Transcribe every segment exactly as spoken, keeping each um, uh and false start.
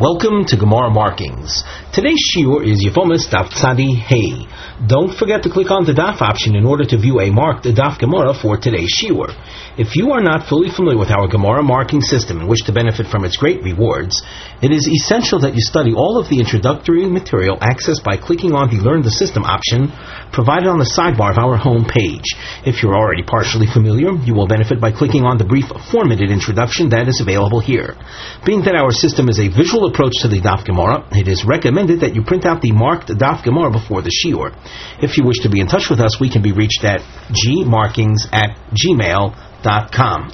Welcome to Gemara Markings. Today's shiur is Yevomis Daf Tzadi Hey. Don't forget to click on the Daf option in order to view a marked Daf Gemara for today's shiur. If you are not fully familiar with our Gemara marking system and wish to benefit from its great rewards, it is essential that you study all of the introductory material accessed by clicking on the Learn the System option provided on the sidebar of our home page. If you're already partially familiar, you will benefit by clicking on the brief formatted introduction that is available here. Being that our system is a visual approach to the Daf Gemara, it is recommended that you print out the marked Daf Gemara before the shiur. If you wish to be in touch with us, we can be reached at gmarkings at gmail dot com.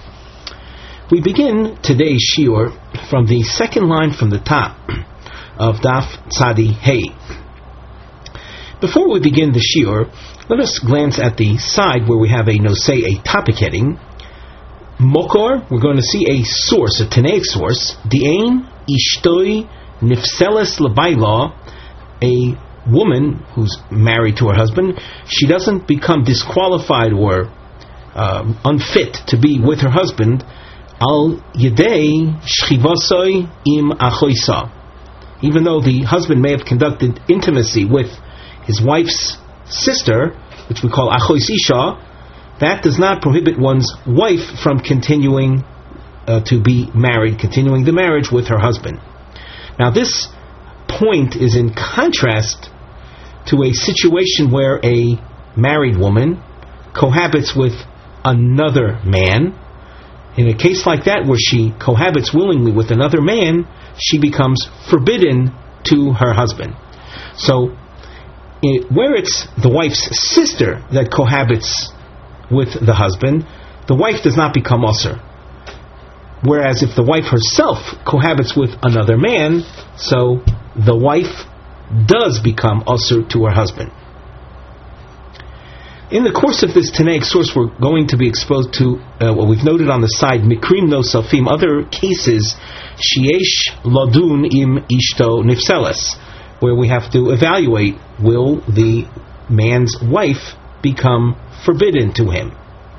We begin today's shiur from the second line from the top of Daf Tzadi Hey. Before we begin the shiur, let us glance at the side where we have a nosei, a topic heading. Mokor, we're going to see a source, a Tanaic source. Di'ein ishtoi nifseles l'bayla, a woman who's married to her husband, she doesn't become disqualified or uh, unfit to be with her husband al yedei shchivasoi im achoisa, even though the husband may have conducted intimacy with his wife's sister, which we call achois isha. That does not prohibit one's wife from continuing uh, to be married, continuing the marriage with her husband. Now this point is in contrast to a situation where a married woman cohabits with another man. In a case like that, where she cohabits willingly with another man, she becomes forbidden to her husband. So, it, where it's the wife's sister that cohabits with the husband, the wife does not become usher. Whereas if the wife herself cohabits with another man, so the wife does become usher to her husband. In the course of this Tanaic source, we're going to be exposed to uh, what we've noted on the side, mikrim nosafim, other cases, sheyesh ladun im ishto nifseles, where we have to evaluate, will the man's wife become forbidden to him.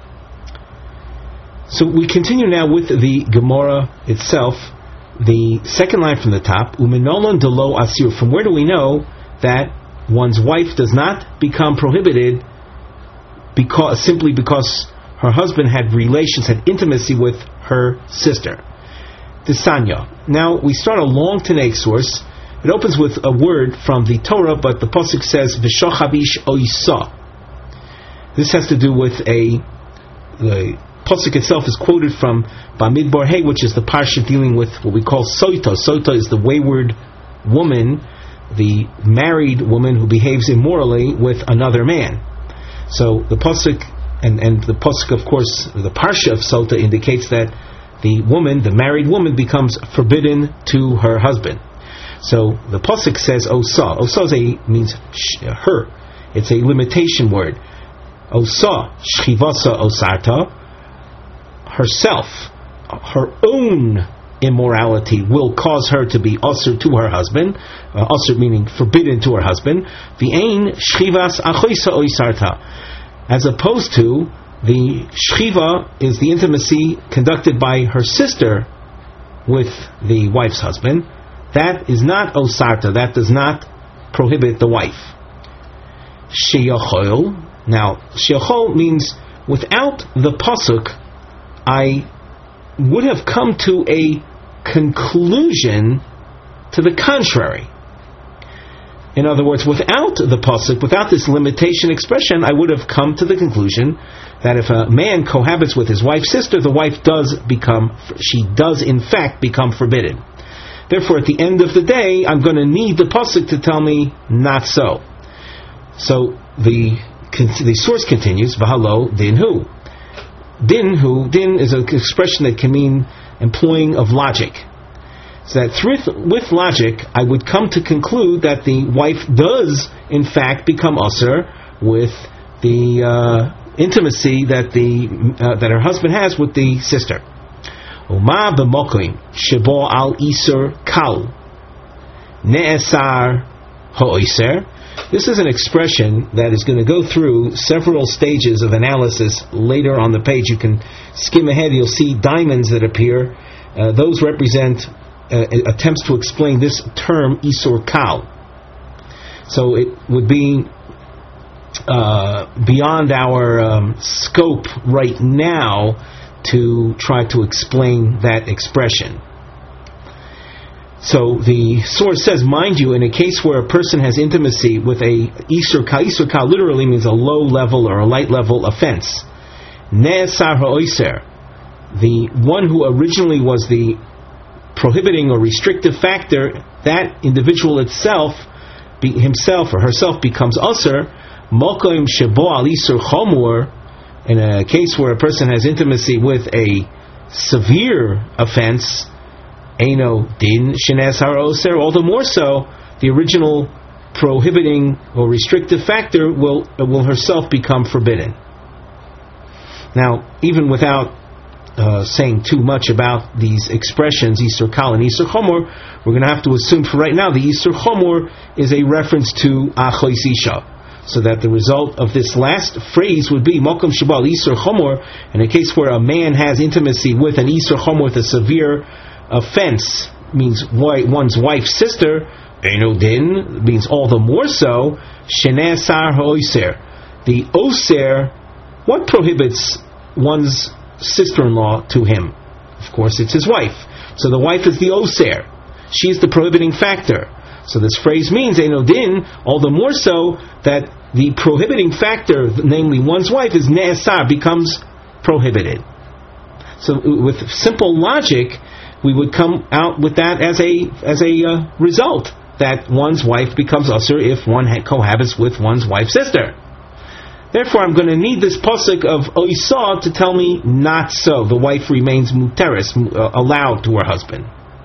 So we continue now with the Gemara itself. The second line from the top, uminolon delo asir. From where do we know that one's wife does not become prohibited because simply because her husband had relations, had intimacy with her sister? Tisanya. Now we start a long Tanaic source. It opens with a word from the Torah, but the pasuk says v'shochavish oisa. This has to do with a, the pasuk itself is quoted from Bamidbar Hey, which is the parsha dealing with what we call soita. Soita is the wayward woman, the married woman who behaves immorally with another man. So the pasuk, and, and the pasuk, of course, the parsha of Sota indicates that the woman, the married woman, becomes forbidden to her husband. So the pasuk says osa. Osa is a, means sh, her. It's a limitation word. Osa, shchivasa osarta, herself, her own immorality will cause her to be usher to her husband, uh, usher meaning forbidden to her husband, v'ein shchivas achoisa oisarta, as opposed to the shchiva is the intimacy conducted by her sister with the wife's husband. That is not osarta, that does not prohibit the wife. Sheyachol. Now, sheyachol means without the pasuk, I would have come to a conclusion to the contrary. In other words, without the pasuk, without this limitation expression, I would have come to the conclusion that if a man cohabits with his wife's sister, the wife does become, she does in fact become forbidden. Therefore, at the end of the day, I'm going to need the pasuk to tell me not so. So the the source continues, v'halo dinhu. Dinhu, din is an expression that can mean employing of logic. So that through, with logic, I would come to conclude that the wife does, in fact, become usher with the uh, intimacy that the uh, that her husband has with the sister. Uma b'mokim shebo al iser kal ne'esar ha'oiser. This is an expression that is going to go through several stages of analysis later on the page. You can skim ahead, you'll see diamonds that appear. Uh, those represent uh, attempts to explain this term Isur Kal. So it would be uh, beyond our um, scope right now to try to explain that expression. So the source says, mind you, in a case where a person has intimacy with a Isur Kal, Isur Kal literally means a low level or a light level offense. Ne'esar ha'oiser, the one who originally was the prohibiting or restrictive factor, that individual itself, be, himself or herself becomes usher. Mokoim shebo al Isur chomor, in a case where a person has intimacy with a severe offense, Eino din shenes haroser, all the more so, the original prohibiting or restrictive factor will will herself become forbidden. Now, even without uh, saying too much about these expressions, Isur Kal and Isur Chomor, we're going to have to assume for right now the Isur Chomor is a reference to Achois Isha, so that the result of this last phrase would be Mokum Shabal Isur Chomor, in a case where a man has intimacy with an Isur Chomor, with a severe offense, means one's wife's sister, Eino din, means all the more so, Sheneh Sar Ha'oser, the Oser. What prohibits one's sister-in-law to him? Of course, it's his wife. So the wife is the Oser. She is the prohibiting factor. So this phrase means, Eino din, all the more so that the prohibiting factor, namely one's wife, is Ne'esar, becomes prohibited. So with simple logic, we would come out with that as a as a uh, result, that one's wife becomes usher if one ha- cohabits with one's wife's sister. Therefore, I'm going to need this pasuk of Oisah to tell me not so. The wife remains muteris, uh, allowed to her husband.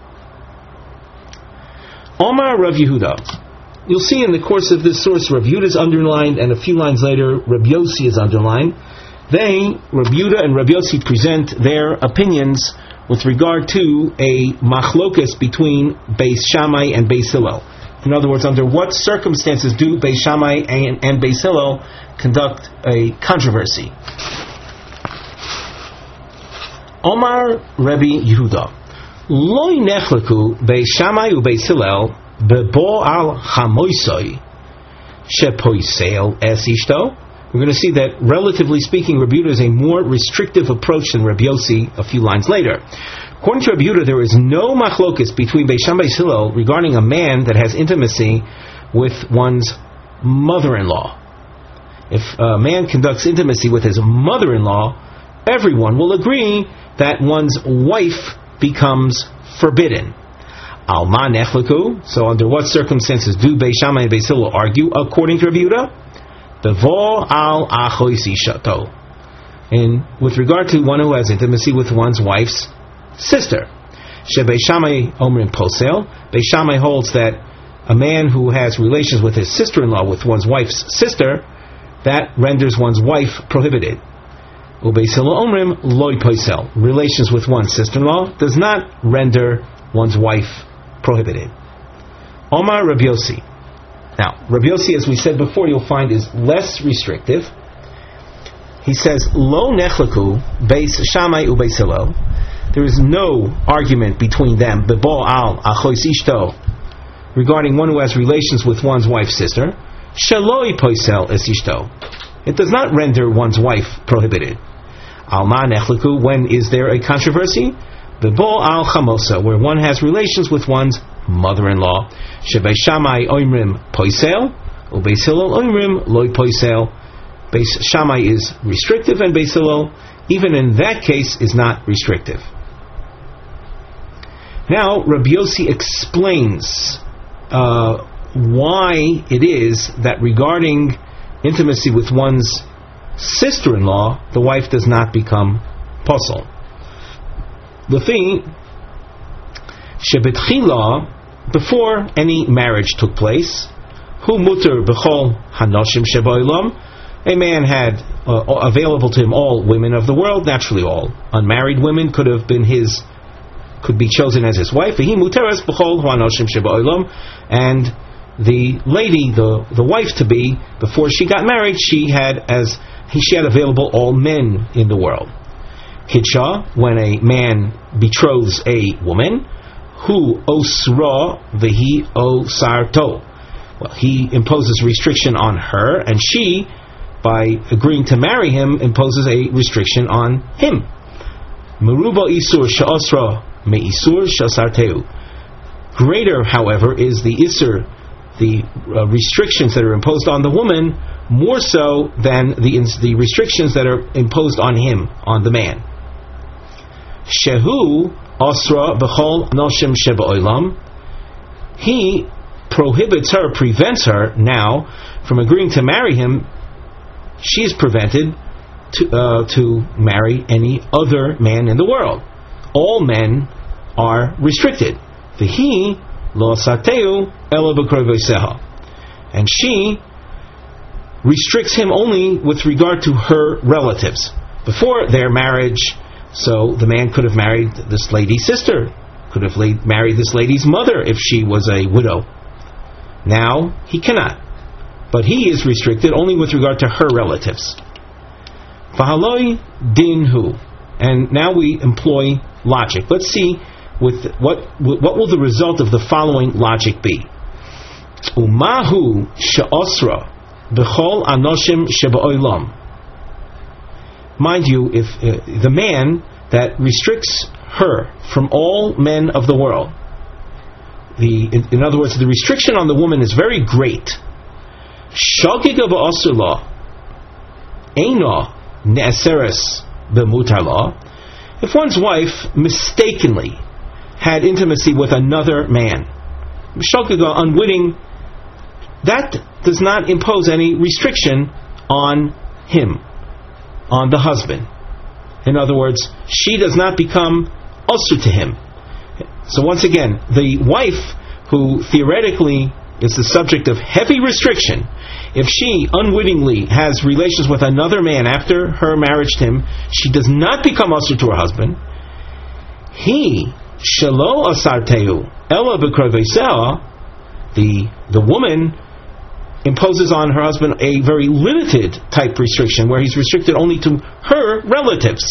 Omar Rav Yehuda. You'll see in the course of this source, Rav Yehuda is underlined, and a few lines later, Rav Yossi is underlined. They, Rav Yehuda and Rav Yossi, present their opinions with regard to a machlokes between Beis Shammai and Beis Hillel. In other words, under what circumstances do Beis Shammai and, and Beis Hillel conduct a controversy? Omar Rabbi Yehuda, Loi nechleku Beis Shammai u Beis Hillel bebo al chamoisoi shepoisel es ishto. We're going to see that, relatively speaking, Rabbi Yehuda is a more restrictive approach than Rabbi Yossi a few lines later. According to Rabbi Yehuda, there is no machlokes between Beis Shammai and Beis Hillel regarding a man that has intimacy with one's mother-in-law. If a man conducts intimacy with his mother-in-law, everyone will agree that one's wife becomes forbidden. Alma nechleku. So under what circumstances do Beis Shammai and Beis Hillel argue according to Rabbi Yehuda? Bevo al achois ishato. And with regard to one who has intimacy with one's wife's sister. She Beis Shammai omrim posel. Beis Shammai holds that a man who has relations with his sister-in-law, with one's wife's sister, that renders one's wife prohibited. Ubeis Hillel omrim loy posel. Relations with one's sister-in-law does not render one's wife prohibited. Omar Rabbi Yossi. Now, Rabbi Yossi, as we said before, you'll find is less restrictive. He says, Lo nechleku Beis Shammai u Beis Hillel. There is no argument between them, Bebo al achois ishto, regarding one who has relations with one's wife's sister. Shaloi poisel es ishto. It does not render one's wife prohibited. Alma nechleku, when is there a controversy? Bebo al chamosa, where one has relations with one's mother-in-law. Shebeis Shammai oimrim poisel, ubeis Hillel oimrim loy poisel. Beis Shammai is restrictive, and Beis Hillel, even in that case, is not restrictive. Now, Rabbi Yossi explains uh, why it is that regarding intimacy with one's sister-in-law, the wife does not become posel. The thing, shebetchila, before any marriage took place, hu muter b'chol hanoshim sheba'olam, a man had uh, available to him all women of the world, naturally all unmarried women could have been his, could be chosen as his wife. He muteres b'chol hanoshim sheba'olam, and the lady, the the wife to be, before she got married, she had as she had available all men in the world. Kitsha, when a man betroths a woman, hu osra v'hi osarto. Well, he imposes restriction on her, and she, by agreeing to marry him, imposes a restriction on him. Meruba isur sha'asra me isur sha'sarteu. Greater, however, is the isur, the uh, restrictions that are imposed on the woman, more so than the the restrictions that are imposed on him, on the man. Shehu asra b'chol noshim sheba'olam. He prohibits her, prevents her now from agreeing to marry him. She is prevented to uh, to marry any other man in the world. All men are restricted. V'hi lo asarteu ela b'krovoseha. And she restricts him only with regard to her relatives. Before their marriage, so the man could have married this lady's sister, could have married this lady's mother if she was a widow. Now he cannot, but he is restricted only with regard to her relatives. Fahaloi dinhu, and now we employ logic. Let's see with what what will the result of the following logic be. Umahu she'osra b'chol anoshim sheba'olam. Mind you, if uh, the man that restricts her from all men of the world, the in, in other words, the restriction on the woman is very great. Shagiga ba'asula eina ne'aseres b'mutarla. If one's wife mistakenly had intimacy with another man, shagiga, unwitting, that does not impose any restriction on him, on the husband. In other words, she does not become usher to him. So once again, the wife who theoretically is the subject of heavy restriction, if she unwittingly has relations with another man after her marriage to him, she does not become usher to her husband. He shelo asarteu ela b'kroveseha, the the woman imposes on her husband a very limited type restriction where he's restricted only to her relatives.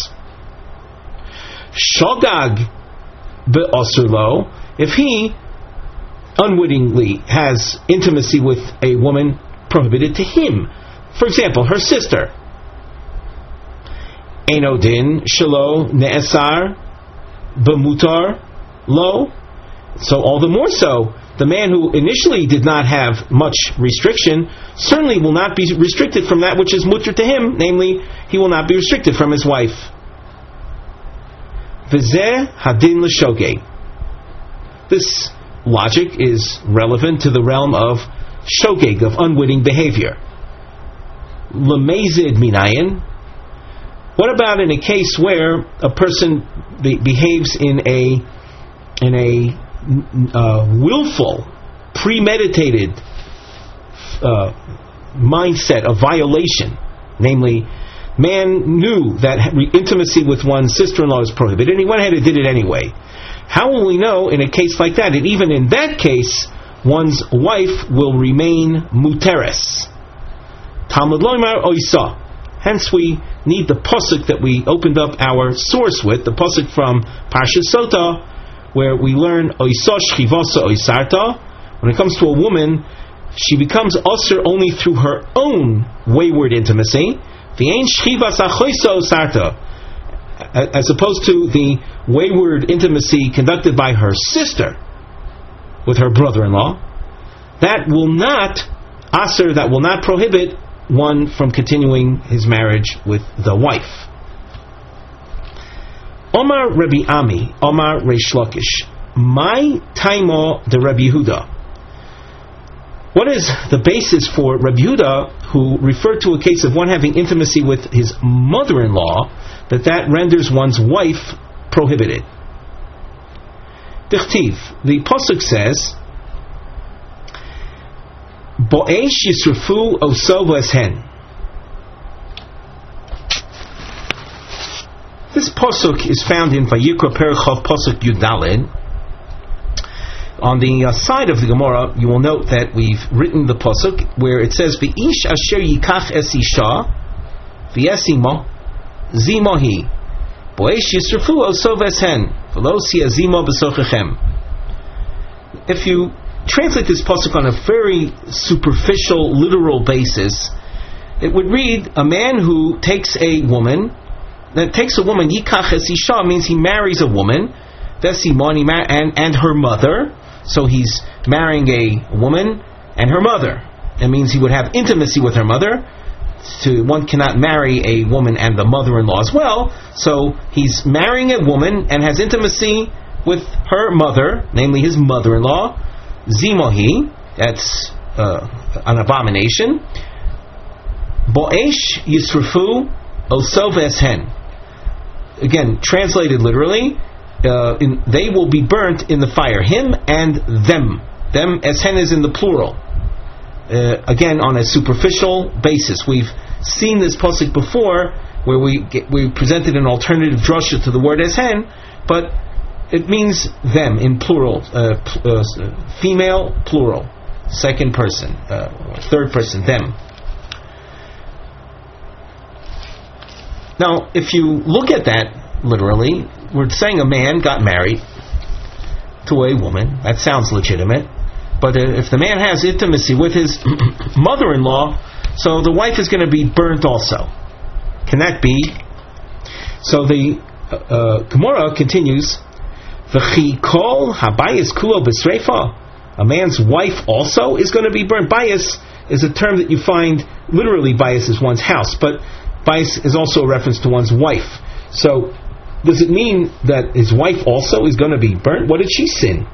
Shogag be'asurlo, if he unwittingly has intimacy with a woman prohibited to him, for example, her sister. Enodin shelo ne'esar bemutar lo, so all the more so, the man who initially did not have much restriction certainly will not be restricted from that which is mutter to him, namely, he will not be restricted from his wife. V'zeh hadin l'shogeg. This logic is relevant to the realm of shogeg, of unwitting behavior. L'mezid minayin. What about in a case where a person be- behaves in a in a Uh, willful, premeditated uh, mindset of violation? Namely, man knew that intimacy with one's sister-in-law is prohibited, and he went ahead and did it anyway. How will we know in a case like that? And even in that case, one's wife will remain muteres. Talmud loymar oisa. Hence we need the pasuk that we opened up our source with, the pasuk from Parshas Sotah, where we learn oisa shchivasa oisarta. When it comes to a woman, she becomes usher only through her own wayward intimacy, v'ein shchivas achoisa osarta, as opposed to the wayward intimacy conducted by her sister with her brother-in-law. That will not asr, that will not prohibit one from continuing his marriage with the wife. Omar Rabbi Ami, Omar Reish Lakish, my taimo de Rabbi Yehuda. What is the basis for Rabbi Yehuda, who referred to a case of one having intimacy with his mother-in-law, that that renders one's wife prohibited? Dichtiv, the pasuk says, Bo'esh yisrufu oso v'eshen. This pasuk is found in Vayikra Perichov pasuk Yudalid. On the uh, side of the Gemara, you will note that we've written the pasuk where it says, "V'ish asher yikach es isha, v'yesimo zimohi, bo'esh yisrafu oso v'eshen, v'lo siya zimo b'sochechem." if you translate this pasuk on a very superficial, literal basis, it would read, a man who takes a woman, that takes a woman, yikach es isha, means he marries a woman, vesimon, and, and her mother, so he's marrying a woman and her mother. That means he would have intimacy with her mother. To, one cannot marry a woman and the mother-in-law as well, so he's marrying a woman and has intimacy with her mother, namely his mother-in-law, zimohi, that's uh, an abomination. Bo'esh yisrafu osov eshen. Again, translated literally, uh, in, they will be burnt in the fire. Him and them. Them, eshen is in the plural. Uh, again, on a superficial basis. We've seen this pasuk before, where we get, we presented an alternative drasha to the word eshen, but it means them in plural, uh, pl- uh, female plural, second person, uh, third person, them. Now, if you look at that literally, we're saying a man got married to a woman. That sounds legitimate. But if the man has intimacy with his mother-in-law, so the wife is going to be burnt also. Can that be? So the uh, uh, Gemara continues, V'chi kol habayis kulo b'sreifa. A man's wife also is going to be burnt. Bayis is a term that you find, literally bayis is one's house, but bayis is also a reference to one's wife. So does it mean that his wife also is going to be burnt? What did she sin?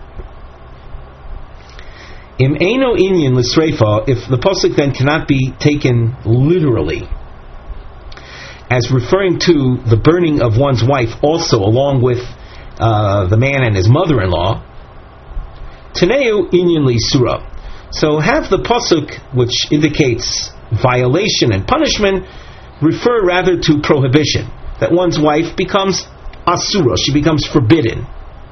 Im eino inyan l'sreifa, if the pasuk then cannot be taken literally as referring to the burning of one's wife also along with uh, the man and his mother-in-law, teneu inyan l'sura. So have the pasuk which indicates violation and punishment refer rather to prohibition, that one's wife becomes asura, she becomes forbidden.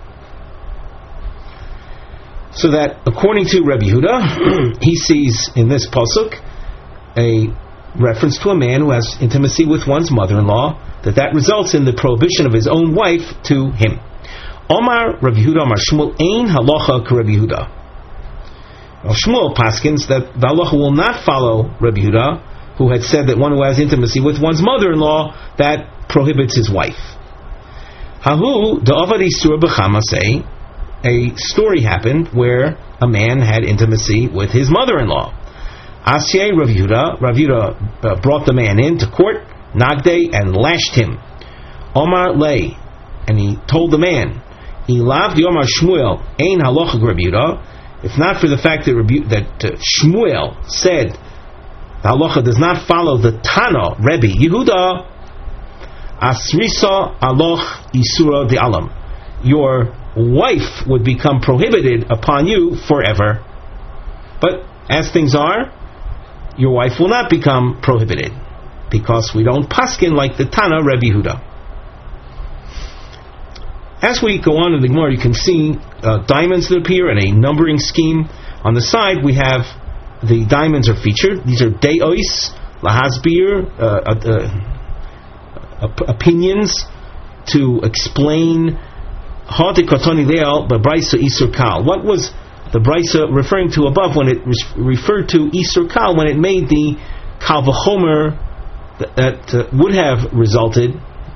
So that, according to Rabbi Yehuda, he sees in this pasuk a reference to a man who has intimacy with one's mother-in-law, that that results in the prohibition of his own wife to him. Omar Rabbi Yehuda, Omar Shmuel, ein halacha ka Rabbi Yehuda. Now Shmuel paskins that the halacha will not follow Rabbi Yehuda, who had said that one who has intimacy with one's mother-in-law, that prohibits his wife. Hahu da'avad isur b'chamasei. A story happened where a man had intimacy with his mother-in-law. Asyei Rav Yehuda, Rav Yehuda uh, brought the man into court, Nagde, and lashed him. Omar lay, and he told the man, Ilav di Omar Shmuel, ein halacha Rav Yehuda. If not for the fact that, Rabbi, that uh, Shmuel said the halacha does not follow the Tana, Rebbe Yehuda, Asrisa aloch isura di alam. Your wife would become prohibited upon you forever. But as things are, your wife will not become prohibited, because we don't paskin like the Tana Rebbe Yehuda. As we go on in the Gemara, you can see uh, diamonds that appear and a numbering scheme. On the side, we have the diamonds are featured. These are deos, lahasbir, uh, uh, uh, opinions to explain. What was the Brisa referring to above when it referred to Isur Kal, when it made the Kal V'chomer that, that uh, would have resulted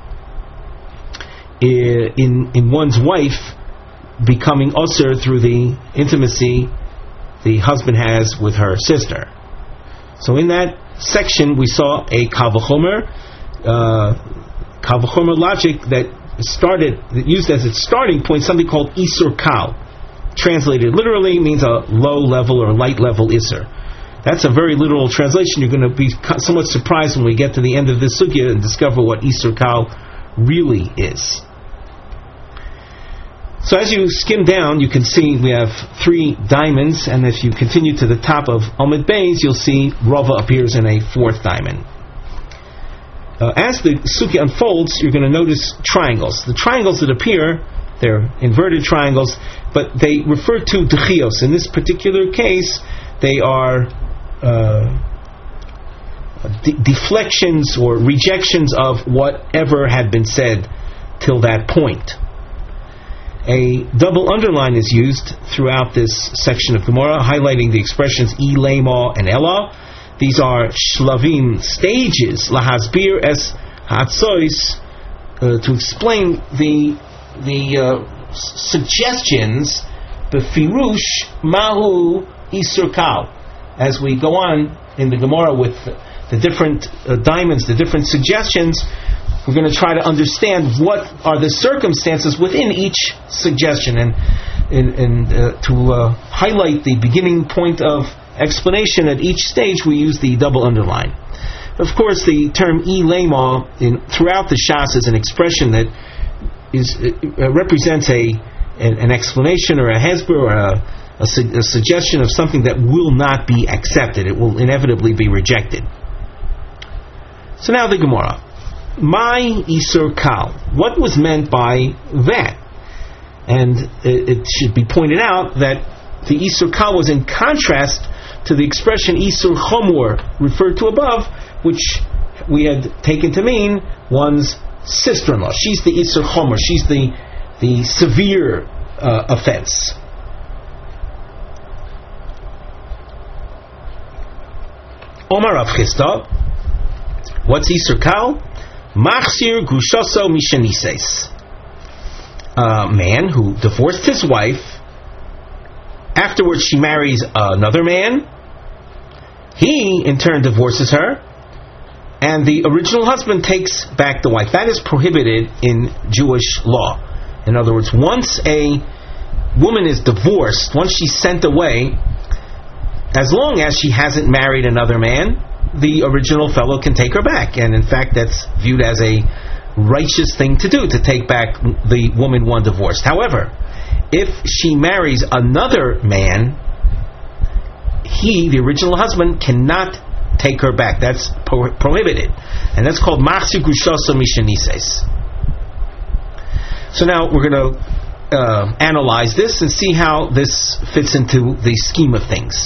in in one's wife becoming usher through the intimacy the husband has with her sister. So in that section we saw a Kal V'chomer, uh, Kal V'chomer logic that started, used as its starting point, something called Isur Kal. Translated literally means a low level or light level Isur. That's a very literal translation. You're going to be somewhat surprised when we get to the end of this sugya and discover what Isur Kal really is. So as you skim down, you can see we have three diamonds, and if you continue to the top of Omid Beis, you'll see Rava appears in a fourth diamond. Uh, as the sugya unfolds, you're going to notice triangles. The triangles that appear, they're inverted triangles, but they refer to dechios. In this particular case, they are uh, de- deflections or rejections of whatever had been said till that point. A double underline is used throughout this section of Gemara, highlighting the expressions E, Lema, and Ella. These are shlavim, stages, lahasbir es hatzois, uh, to explain the the uh, suggestions, befirush mahu isur kal. As we go on in the Gemara with the different uh, diamonds, the different suggestions, we're going to try to understand what are the circumstances within each suggestion, and and, and uh, to uh, highlight the beginning point of explanation at each stage, we use the double underline. Of course, the term E lema in throughout the Shas is an expression that is uh, represents a an, an explanation or a hesber or a, a, su- a suggestion of something that will not be accepted. It will inevitably be rejected. So now the Gemara. My Isur Kal. What was meant by that? And it, it should be pointed out that the Isur Kal was in contrast to the expression Isur Chomor referred to above, which we had taken to mean one's sister-in-law. She's the Isur Chomor. She's the the severe uh, offense. Omar Rav Chisda. What's Isur Kal? Machzir Grushoso Mishanises. A man who divorced his wife, afterwards she marries another man, he in turn divorces her, and the original husband takes back the wife. That is prohibited in Jewish law. In other words, once a woman is divorced, once she's sent away, as long as she hasn't married another man, the original fellow can take her back. And in fact, that's viewed as a righteous thing to do, to take back the woman one divorced. However, if she marries another man, he, the original husband, cannot take her back. That's pro- prohibited. And that's called Machzir Grushoso Mishanises. So now we're going to uh, analyze this and see how this fits into the scheme of things.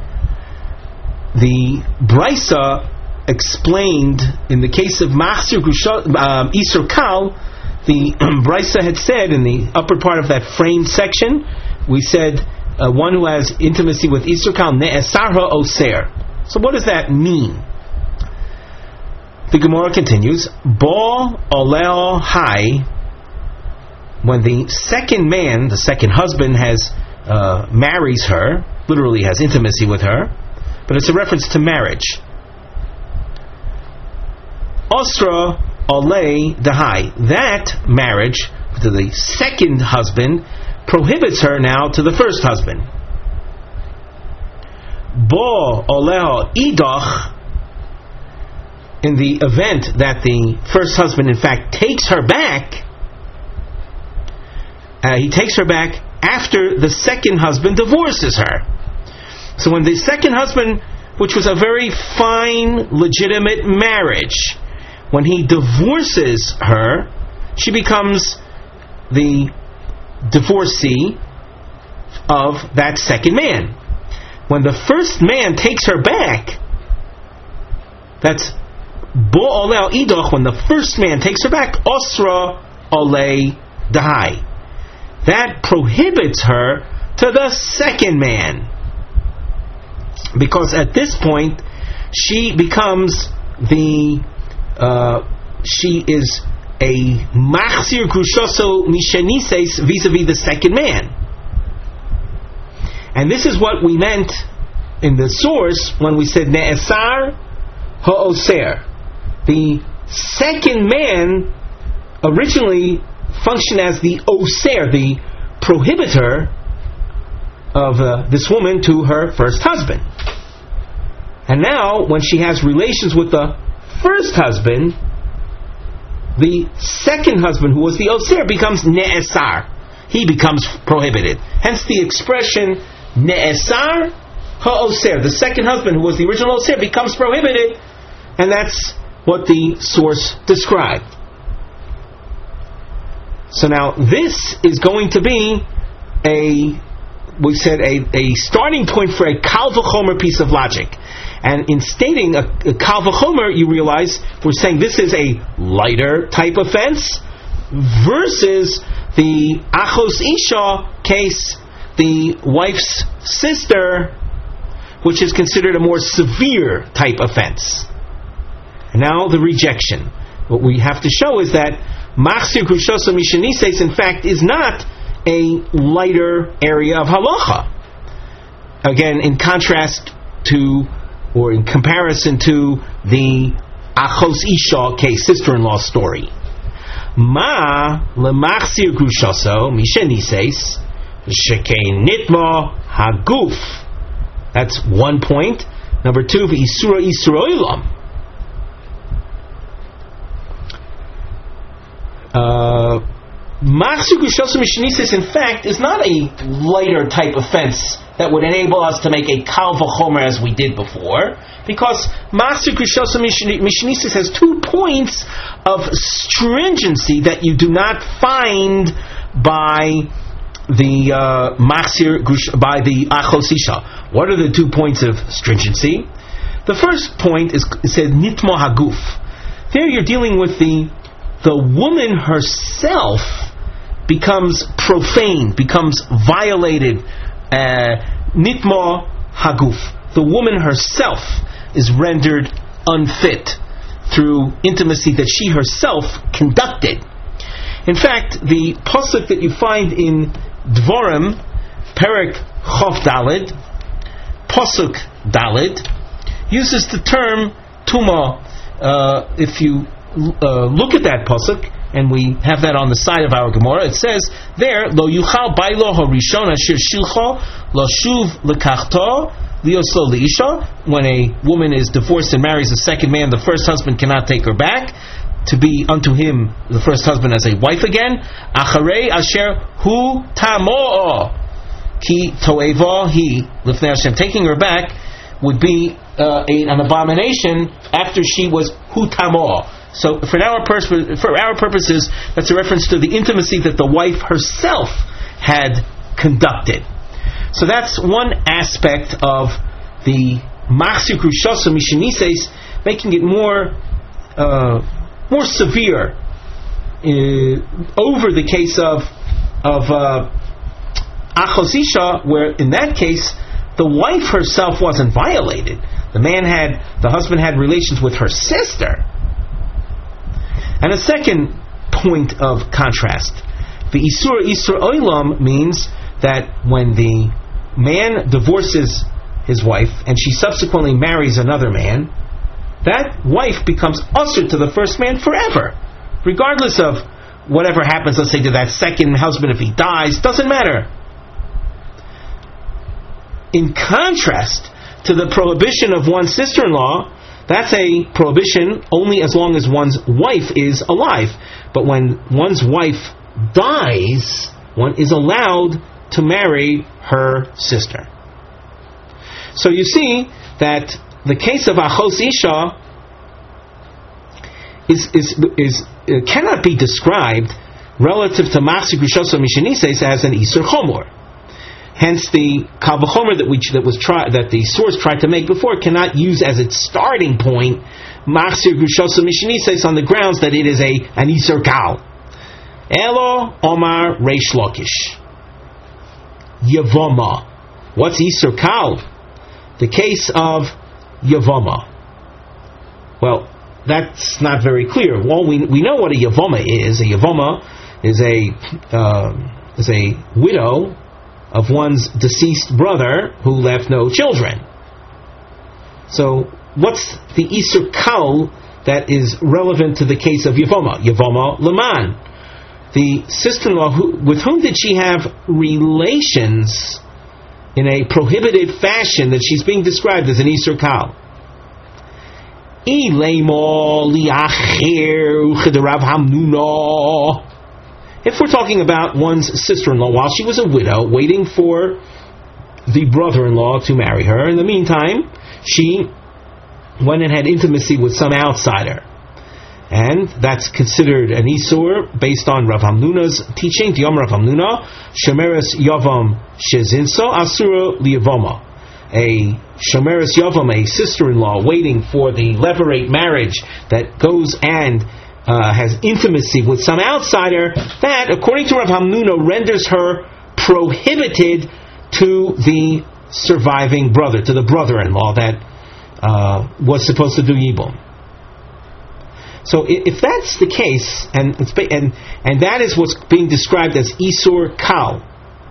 The Brisa explained in the case of Machzir uh, Isur Kal, the Brisa had said in the upper part of that framed section, we said uh, one who has intimacy with Isur Kal ne'esar ha'oser. So what does that mean? The Gemara continues, Bo oleo hai, when the second man, the second husband, has uh, marries her, literally has intimacy with her, but it's a reference to marriage. Osra olei dahai, that marriage to the second husband prohibits her now to the first husband. Bo oleo idach, in the event that the first husband in fact takes her back, uh, he takes her back after the second husband divorces her. So when the second husband, which was a very fine, legitimate marriage, when he divorces her, she becomes the divorcee of that second man. When the first man takes her back, that's bo olei idoch, when the first man takes her back, osra olei dahai. That prohibits her to the second man. Because at this point, she becomes the, uh, she is a machzir grushoso mishanises vis-a-vis the second man. And this is what we meant in the source when we said ne'esar ha'oser. The second man originally functioned as the oser, the prohibitor of uh, this woman to her first husband. And now, when she has relations with the first husband, the second husband, who was the oser, becomes ne'esar. He becomes prohibited. Hence the expression ne'esar ha'oser. The second husband, who was the original oser, becomes prohibited, and that's what the source described. So now this is going to be a, we said, a, a starting point for a kal v'chomer piece of logic. And in stating a, a kal v'chomer, you realize we're saying this is a lighter type offense versus the Achos Isha case, the wife's sister, which is considered a more severe type offense. And now the rejection. What we have to show is that Machzir Grushoso Mishanises, in fact, is not a lighter area of halacha. Again, in contrast to, or in comparison to the Achos Isha case, sister-in-law story. Ma lemachzir grushoso mishenises shekein nitma haguf. That's one point. Number two, v'isura isura olam. Machzir grushoso mishenises, in fact, is not a lighter type offense that would enable us to make a kal v'chomer as we did before, because Machzir grushoso mishenises has two points of stringency that you do not find by the uh, Machzir by the Achos Isha. What are the two points of stringency? The first point is it said nitmo haguf. There you're dealing with the the woman herself becomes profane, becomes violated. Uh, nitmo haguf. The woman herself is rendered unfit through intimacy that she herself conducted. In fact, the pasuk that you find in Dvorim, Perek Chof Daled, pasuk Daled, uses the term tuma. Uh, if you uh, look at that pasuk, and we have that on the side of our Gemara, it says there, Lo yuchal bailo harishon asher shilcho lo shuv lekachto lioslo leisha. When a woman is divorced and marries a second man, the first husband cannot take her back to be unto him, the first husband, as a wife again. Acharei asher hu tamo'o ki toeva hi lifnei Hashem. Taking her back would be uh, a, an abomination after she was hu tamo'o. So for our, pers- for our purposes, that's a reference to the intimacy that the wife herself had conducted. So that's one aspect of the Machzir grushoso mishenises, making it more uh, more severe uh, over the case of of uh, Achos Isha, where in that case the wife herself wasn't violated. The man had, the husband had relations with her sister. And a second point of contrast, the Isur Isur Olam means that when the man divorces his wife and she subsequently marries another man, that wife becomes usher to the first man forever, regardless of whatever happens, let's say, to that second husband. If he dies, doesn't matter. In contrast to the prohibition of one's sister-in-law, that's a prohibition only as long as one's wife is alive. But when one's wife dies, one is allowed to marry her sister. So you see that the case of Achos Isha is is is uh, cannot be described relative to Machzir grushoso mishenises as an Isur Chomor. Hence, the kal v'chomer that we that was try, that the source tried to make before cannot use as its starting point Machzir grushoso mishenises on the grounds that it is a an Isur Kal. Elo Omar Reish Lakish Yavama. What's Isur Kal? The case of Yavama. Well, that's not very clear. Well, we we know what a Yavama is. A Yavama is a uh, is a widow of one's deceased brother who left no children. So, what's the Isur Kal that is relevant to the case of Yavama? Yavama Laman. The sister-in-law, who, with whom did she have relations in a prohibited fashion that she's being described as an Isur Kal? If we're talking about one's sister-in-law while she was a widow, waiting for the brother-in-law to marry her, in the meantime, she went and had intimacy with some outsider. And that's considered an Isur based on Rav Hamnuna's teaching. Diyom Rav Hamnuna, Shomeres Yavam Shezinso, Asura Liyavama. A Shomeres Yavam, a sister-in-law waiting for the levirate marriage that goes and uh, has intimacy with some outsider, that, according to Rav Hamnuna, renders her prohibited to the surviving brother, to the brother-in-law that uh, was supposed to do Yibum. So if that's the case, and it's, and and that is what's being described as Isur Kal,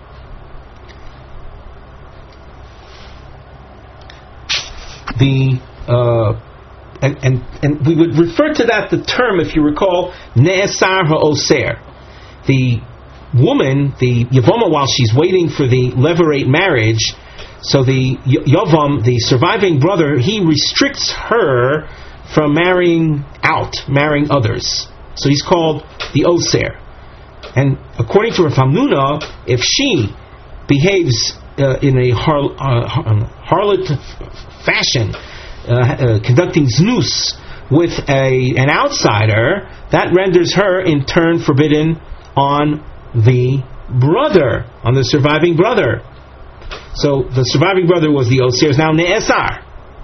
the uh, and, and and we would refer to that, the term, if you recall, Ne'esar ha'oser. The woman, the Yavama, while she's waiting for the levirate marriage, so the Yavam, the surviving brother, he restricts her from marrying out, marrying others. So he's called the Oser. And according to Rav Hamnuna, if she behaves uh, in a har- uh, harlot fashion, uh, uh, conducting znus with a an outsider, that renders her in turn forbidden on the brother, on the surviving brother. So the surviving brother was the Oser, is now Ne'esar.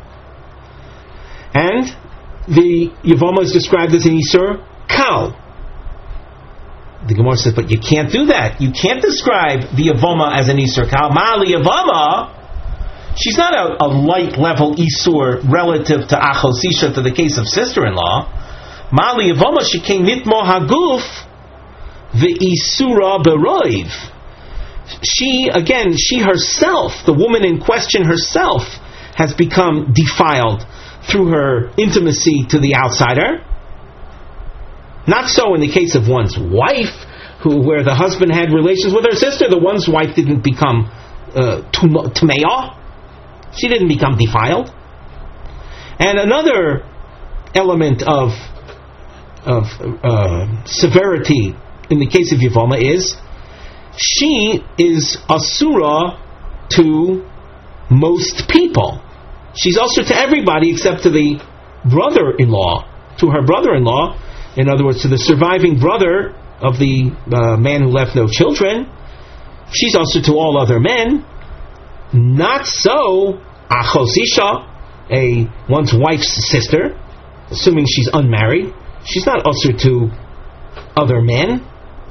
And the Yavama is described as an Isur Kal. The Gemara says, but you can't do that. You can't describe the Yavama as an Isur Kal. Ma'ali Yavama, she's not a, a light level Isur relative to Achosisha, to the case of sister-in-law. Ma'ali Yavama, she came Nitmo Haguf, the Isura Beroiv. She, again, she herself, the woman in question herself, has become defiled through her intimacy to the outsider. Not so in the case of one's wife, who, where the husband had relations with her sister. The one's wife didn't become uh, tumeah. She didn't become defiled. And another element of of uh, severity in the case of Yavama is she is asura to most people. She's also to everybody except to the brother-in-law, to her brother-in-law. In other words, to the surviving brother of the uh, man who left no children. She's also to all other men. Not so Achosisha, a one's wife's sister, assuming she's unmarried. She's not also to other men.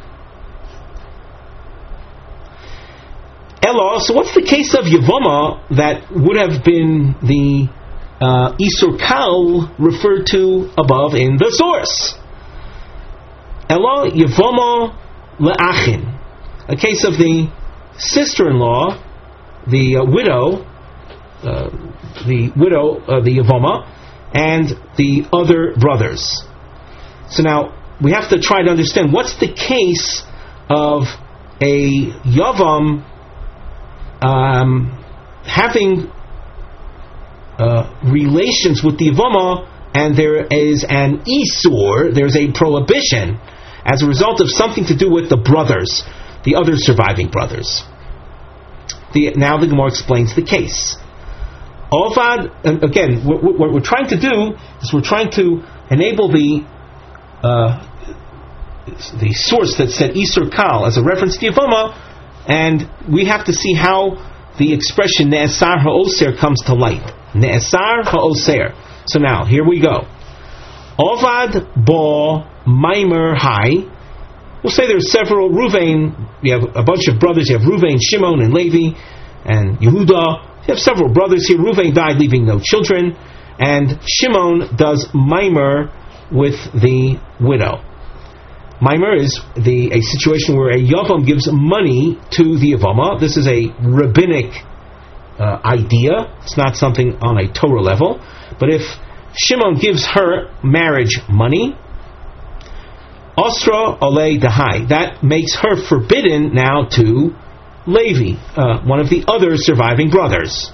Elo, so what's the case of Yavama that would have been the uh, Isur Kal referred to above in the source? Elo Yavama le'achin, a case of the sister-in-law, the uh, widow, uh, the widow, uh, the Yavama, and the other brothers. So now we have to try to understand what's the case of a Yavam Um, having uh, relations with the Yavama, and there is an Isur, there's a prohibition as a result of something to do with the brothers, the other surviving brothers. The, now the Gemara explains the case. Ovad, and again, what, what we're trying to do is we're trying to enable the uh, the source that said Isur Kal as a reference to Yavama, and we have to see how the expression Ne'esar ha'oser comes to light. Ne'esar ha'oser. So now, here we go. Ovad bo maimer hai. We'll say there's several. Ruvain, you have a bunch of brothers. You have Ruvain, Shimon, and Levi, and Yehuda. You have several brothers here. Ruvain died leaving no children, and Shimon does maimer with the widow. Maimer is the a situation where a Yavam gives money to the Yavama. This is a rabbinic uh, idea. It's not something on a Torah level. But if Shimon gives her marriage money, Osra Olei Dahai, that makes her forbidden now to Levi, uh, one of the other surviving brothers.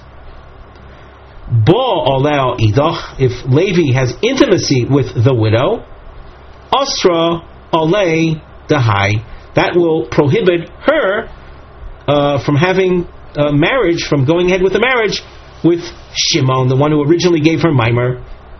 Bo Oleo Idach, if Levi has intimacy with the widow, Osra Olei Dahai, that will prohibit her uh, from having a marriage, from going ahead with a marriage with Shimon, the one who originally gave her Maimer.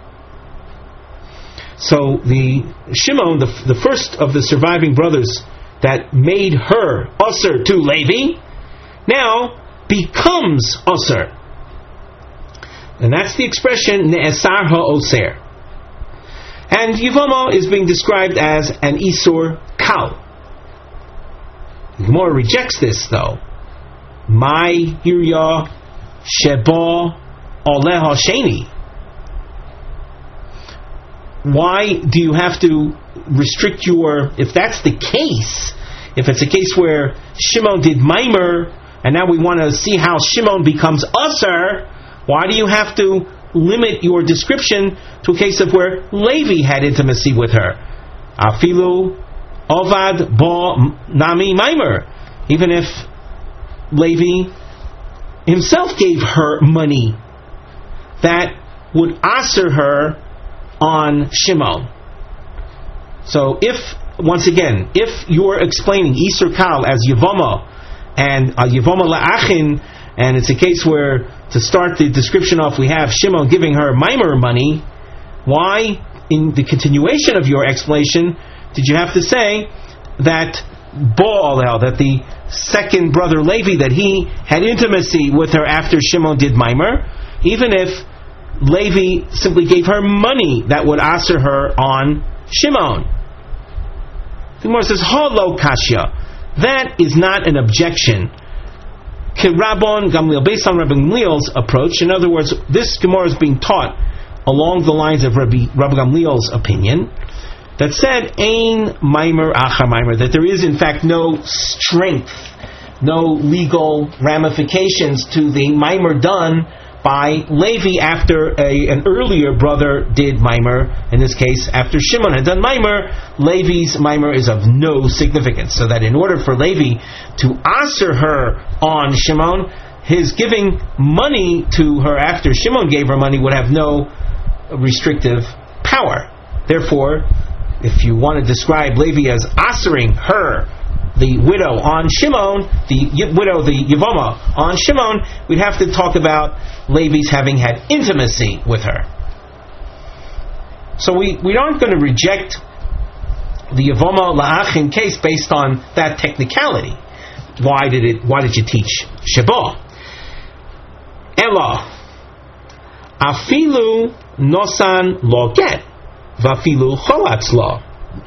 So the Shimon, the, the first of the surviving brothers that made her Osir to Levi, now becomes Osir. And that's the expression Ne'esar ha'oser. And Yevama is being described as an Isur Kal. The Gemara rejects this though. My Hirya Sheba Oleh Sheni. Why do you have to restrict your, if that's the case, if it's a case where Shimon did Maimer, and now we want to see how Shimon becomes Asar, why do you have to limit your description to a case of where Levi had intimacy with her? Afilu Ovad Bo Nami Maimer. Even if Levi himself gave her money, that would Asar her on Shimon. So if, once again, if you're explaining Isur Kal as Yevama and uh, Yevama La'achin, and it's a case where to start the description off we have Shimon giving her Maimer money, why in the continuation of your explanation did you have to say that Bo'alel, that the second brother Levi, that he had intimacy with her after Shimon did Maimer, even if Levi simply gave her money that would answer her on Shimon? The Gemara says, Holo Kashya. That is not an objection. Kirabon Gamliel, based on Rabbi Gamliel's approach. In other words, this Gemara is being taught along the lines of Rabbi, Rabbi Gamliel's opinion, that said, Ein Maimer Achar Maimer, that there is in fact no strength, no legal ramifications to the Maimer done by Levi after a, an earlier brother did Maimer. In this case, after Shimon had done Maimer, Levi's Maimer is of no significance. So that in order for Levi to answer her on Shimon, his giving money to her after Shimon gave her money would have no restrictive power. Therefore, if you want to describe Levi as answering her, the widow on Shimon, the y- widow, the Yevama on Shimon, we'd have to talk about Levi's having had intimacy with her. So we, we aren't going to reject the Yevama La'achin case based on that technicality. Why did it? Why did you teach Sheba? Ella Afilu Nosan Lo Get Vafilu Cholatz Lo.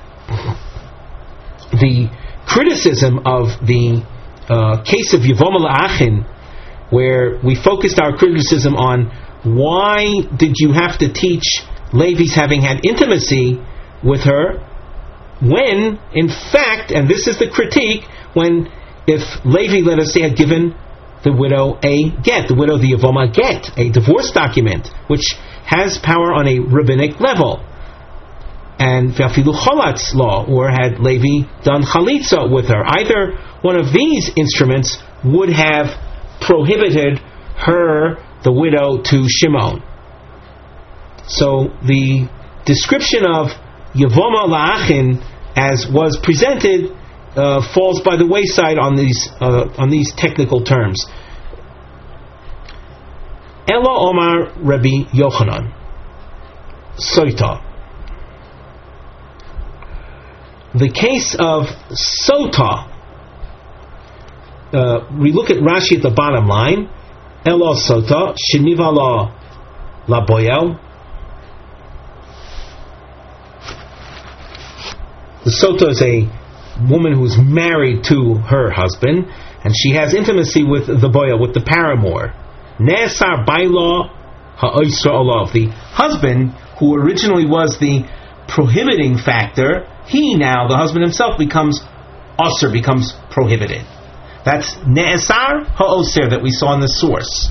The criticism of the uh, case of Yevama La'achin, where we focused our criticism on why did you have to teach Levi's having had intimacy with her, when, in fact, and this is the critique, when if Levi, let us say, had given the widow a get, the widow, the Yevama get, a divorce document, which has power on a rabbinic level, and Vafilu Cholatz law, or had Levi done Chalitza with her, either one of these instruments would have prohibited her, the widow, to Shimon. So the description of Yevama La'achin as was presented uh, falls by the wayside on these uh, on these technical terms. Ela Omar Rabbi Yochanan Soita. The case of Sota, uh, we look at Rashi at the bottom line. Elo Sota, Sheniva la la Boyel. The Sota is a woman who's married to her husband, and she has intimacy with the Boyel, with the paramour. Nesar Baila Ha'oisra Olav. The husband, who originally was the prohibiting factor, he now, the husband himself, becomes Osir, becomes prohibited. That's Ne'esar Ha'osir that we saw in the source.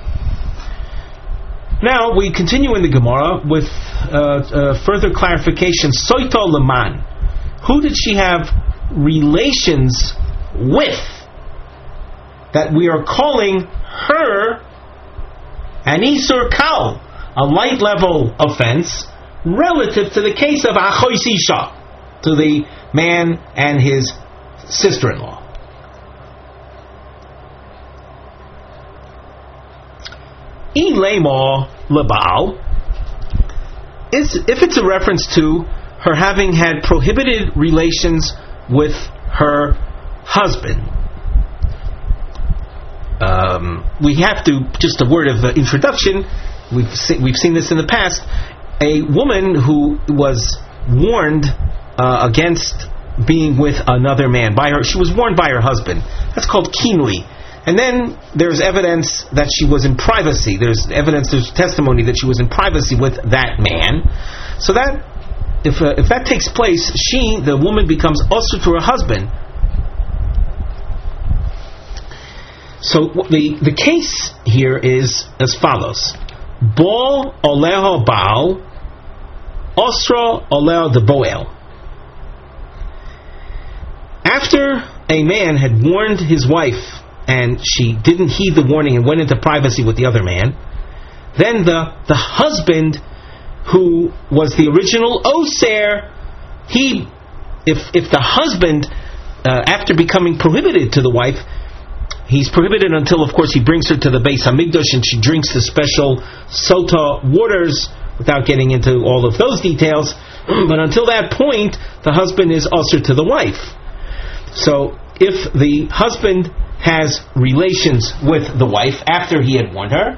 Now we continue in the Gemara with uh, uh, further clarification. Soito Leman. Who did she have relations with that we are calling her an Isur Kal, a light level offense, relative to the case of Achois Isha, to the man and his sister-in-law? Ilema Lebaal is if it's a reference to her having had prohibited relations with her husband. Um, we have to, just a word of uh, introduction, we've se- we've seen this in the past. a woman who was warned uh, against being with another man by her. She was warned by her husband. That's called kinui. And then there's evidence that she was in privacy. There's evidence, there's testimony that she was in privacy with that man. So that, if uh, if that takes place, she, the woman, becomes usher to her husband. So the the case here is as follows: Bo oleho baal, osra oleho de boel. After a man had warned his wife and she didn't heed the warning and went into privacy with the other man, then the the husband, who was the original oser, he, if if the husband, uh, after becoming prohibited to the wife, he's prohibited until, of course, he brings her to the Beis Hamikdash and she drinks the special sota waters, without getting into all of those details. But until that point, the husband is usher to the wife. So if the husband has relations with the wife after he had warned her,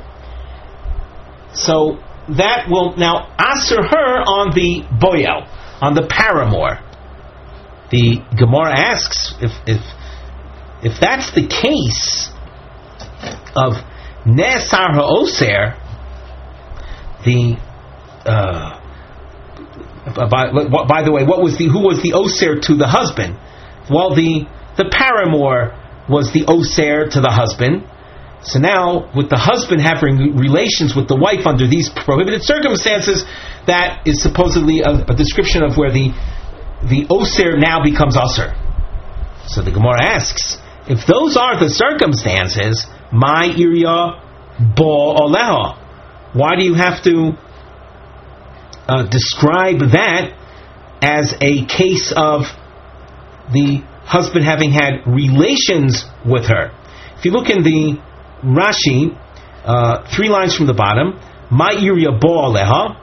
so that will now answer her on the boyel, on the paramour. The Gemara asks if if if that's the case of Nesar Ha'oser, the uh, by, by the way, what was the who was the Oser to the husband? Well, the the paramour was the Oser to the husband. So now, with the husband having relations with the wife under these prohibited circumstances, that is supposedly a, a description of where the the Oser now becomes Aser. So the Gemara asks, if those are the circumstances, my iria bo oleha, why do you have to uh, describe that as a case of the husband having had relations with her? If you look in the Rashi, uh, three lines from the bottom, my iria bo oleha,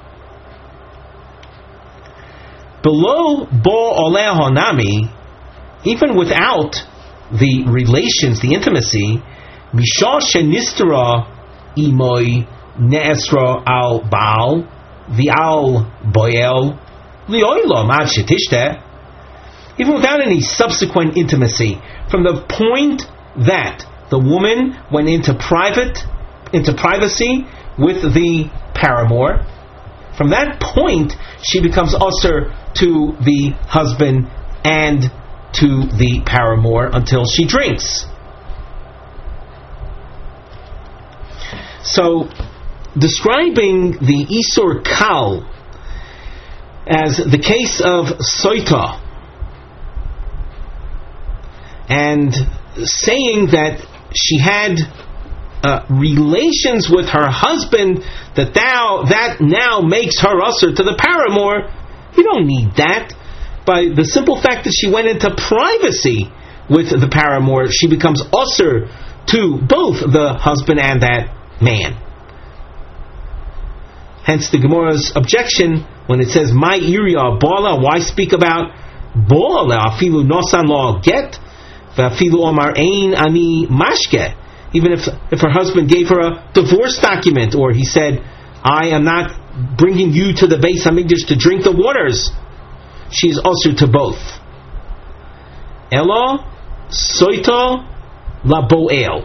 below bo oleha nami, even without the relations, the intimacy, Misha shenistera imoy ne'esra al baal v'al boel li'oilo mad shetishte. Even without any subsequent intimacy, from the point that the woman went into private, into privacy with the paramour, from that point she becomes usher to the husband and to the paramour until she drinks. So, describing the Isur Kal as the case of Soita, and saying that she had uh, relations with her husband, that thou, that now makes her usher to the paramour, you don't need that. By the simple fact that she went into privacy with the paramour, she becomes usher to both the husband and that man. Hence the Gemara's objection when it says my iria bala, why speak about bala? Afilu nosan lo get, v'afilu omar ein ani mashke. Even if if her husband gave her a divorce document, or he said, I am not bringing you to the Beis Hamikdash to drink the waters, she is usher to both. Elo soita la boel.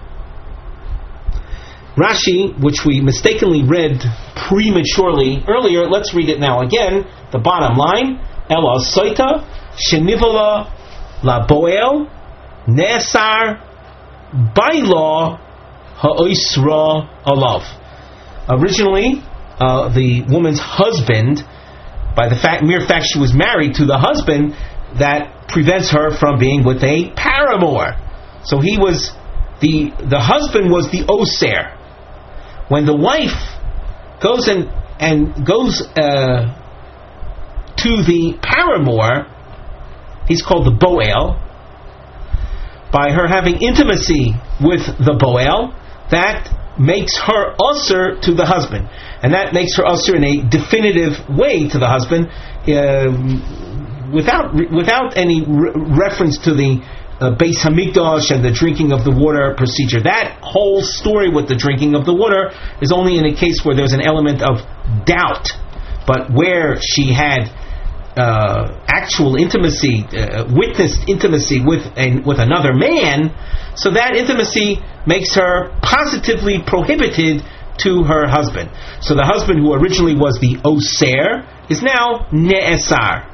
Rashi, which we mistakenly read prematurely earlier, let's read it now again. The bottom line: Elo soita shenivala la boel nesar baila ha'oisra alav. Originally, uh, the woman's husband, by the fact, mere fact she was married to the husband, that prevents her from being with a paramour. So he was the the husband was the oser. When the wife goes and and goes uh, to the paramour, he's called the boel. By her having intimacy with the boel, that makes her usher to the husband, and that makes her usher in a definitive way to the husband, uh, without without any re- reference to the uh, Beis Hamikdash and the drinking of the water procedure. That whole story with the drinking of the water is only in a case where there's an element of doubt. but where she had uh, actual intimacy, uh, witnessed intimacy with a, with another man, so that intimacy makes her positively prohibited to her husband. So the husband who originally was the oser is now ne'esar.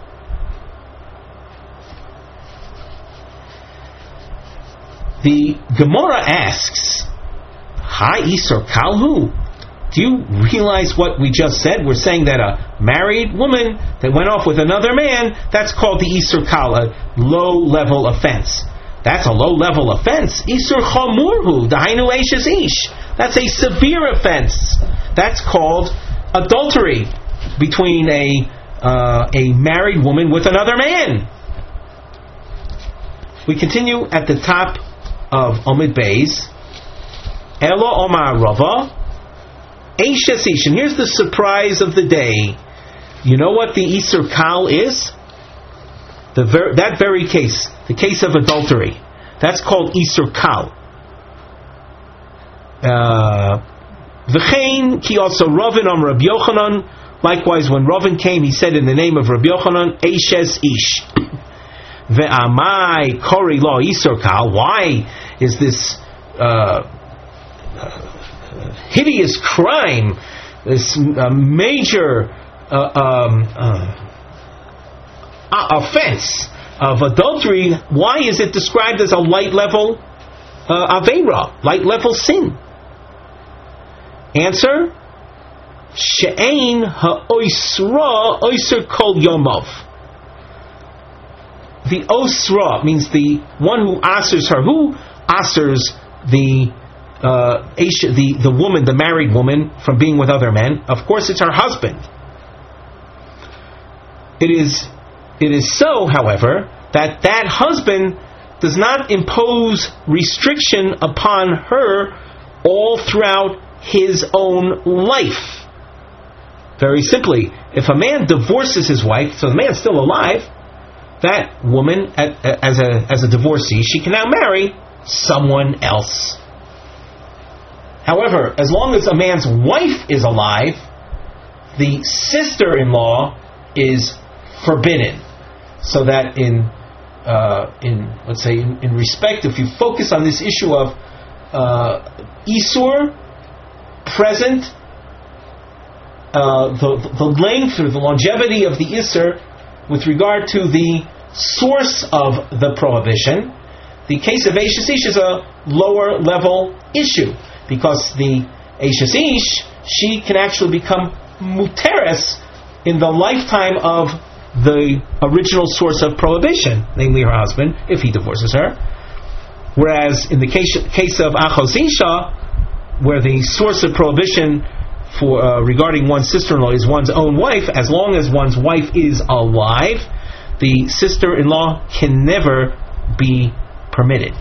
The Gemara asks, Ha Isur Kalhu? Do you realize what we just said? We're saying that a married woman that went off with another man, that's called the Isur Kal, a low-level offense. That's a low-level offense. Isur Chamurhu, Dahainu Eishes Ish. That's a severe offense. That's called adultery between a uh, a married woman with another man. We continue at the top of Omid Beis. Elo Omar Rava. Eishes Ish. And here's the surprise of the day. You know what the Isur Kal is? The ver- that very case, the case of adultery. That's called Isur Kal. V'chein ki also Ravin am Rabbi Yochanan. Likewise, when Ravin came, he said in the name of Rabbi Yochanan, Eishes Ish. Ve'amai kori lo Isur Kal. Why is this uh, uh, hideous crime, this uh, major uh, um, uh, offense of adultery, why is it described as a light level uh, aveira, light level sin? Answer: She'ein ha'oisra oiser kol yomov. The osra means the one who asers her. Who asers the uh, the the woman, the married woman, from being with other men? Of course, it's her husband. It is it is so, however, that that husband does not impose restriction upon her all throughout his own life. Very simply, if a man divorces his wife, so the man's still alive, that woman, as a as a divorcee, she can now marry someone else. However, as long as a man's wife is alive, the sister-in-law is forbidden. So that in uh, in let's say in, in respect, if you focus on this issue of uh, Isur, present, uh, the the length or the longevity of the Isur with regard to the source of the prohibition, the case of Eishes Ish is a lower level issue, because the Eishes Ish, she can actually become muteres in the lifetime of the original source of prohibition, namely her husband, if he divorces her. Whereas in the case, case of Achos Isha, where the source of prohibition for uh, regarding one's sister-in-law is one's own wife, as long as one's wife is alive, the sister-in-law can never be permitted.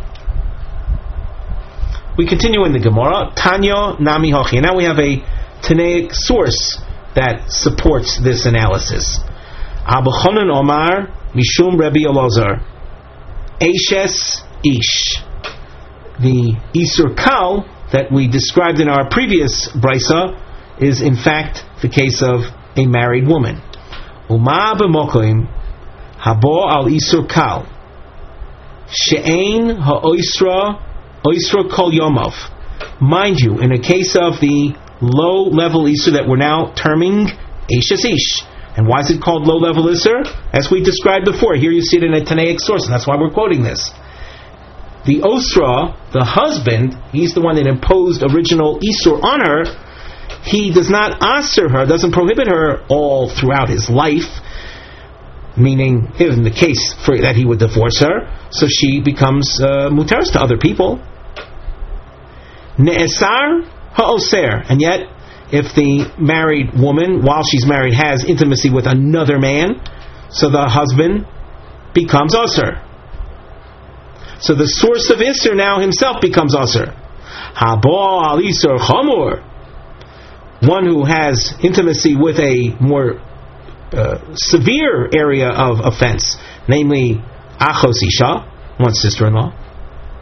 We continue in the Gemara. Tanya Nami Hochi. Now we have a Tanaic source that supports this analysis. Abu Chonon Omar Mishum Rebbe Elazar Eishes Ish. The Isur Kal that we described in our previous brisa is in fact the case of a married woman. Uma b'mokoim habo al Isur Kal she'ein ha'oisra oisra kol yomov. Mind you, in a case of the low-level Isur that we're now terming Eishes Ish. And why is it called low-level Isur? As we described before, here you see it in a Tanaic source, and that's why we're quoting this. The Osra, the husband, he's the one that imposed original Isur on her. He does not aser her, doesn't prohibit her all throughout his life, meaning in the case for that he would divorce her, so she becomes uh, muteres to other people. Ne'esar ha'oser, and yet if the married woman, while she's married, has intimacy with another man, so the husband becomes Osir. So the source of Isur now himself becomes Osir. Habo al Isur Chamur, one who has intimacy with a more uh, severe area of offense, namely Achos Isha, one's sister-in-law.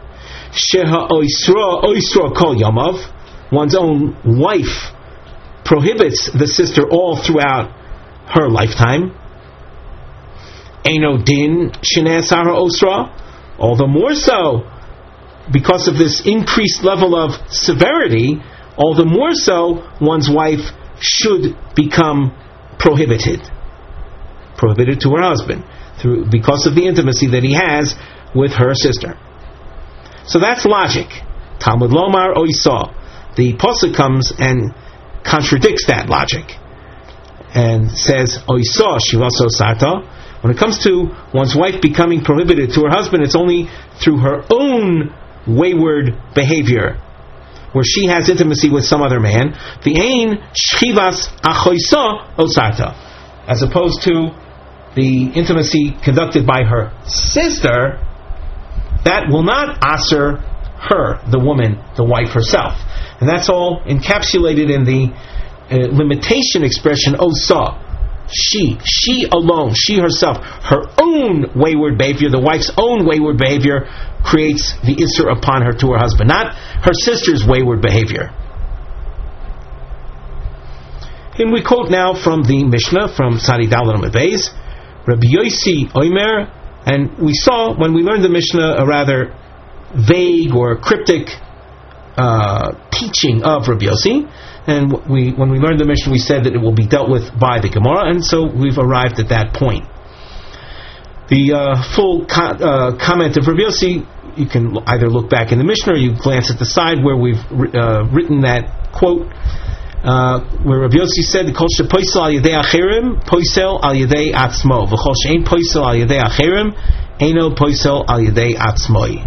Sheha Oisra Oisra Kol Yamav, one's own wife prohibits the sister all throughout her lifetime. Eino din shenei asara osra, all the more so because of this increased level of severity, all the more so one's wife should become prohibited. Prohibited to her husband, through because of the intimacy that he has with her sister. So that's logic. Talmud Lomar Oisa. The pasuk comes and contradicts that logic and says Oisa shivaso sarta. When it comes to one's wife becoming prohibited to her husband, it's only through her own wayward behavior, where she has intimacy with some other man. The ain shchivas achoisa osarta, as opposed to the intimacy conducted by her sister, that will not asser her, the woman, the wife herself. And that's all encapsulated in the uh, limitation expression osa. She, she alone, she herself, her own wayward behavior, the wife's own wayward behavior creates the isser upon her to her husband, not her sister's wayward behavior. And we quote now from the Mishnah, from Sadi Dalet Amud Beis, Rabbi Yossi Omer, and we saw when we learned the Mishnah a rather vague or cryptic uh, teaching of Rabbi Yossi, and we, when we learned the Mishnah, we said that it will be dealt with by the Gemara, and so we've arrived at that point. The uh, full co- uh, comment of Rabbi Yossi, you can either look back in the Mishnah or you glance at the side where we've uh, written that quote, uh, where Rabbi Yossi said, "Kol shepoisel al yedei acherim, poisel al yedei atzmo, v'chol she'ein poisel al yedei acherim, eino poisel al yedei atzmoi."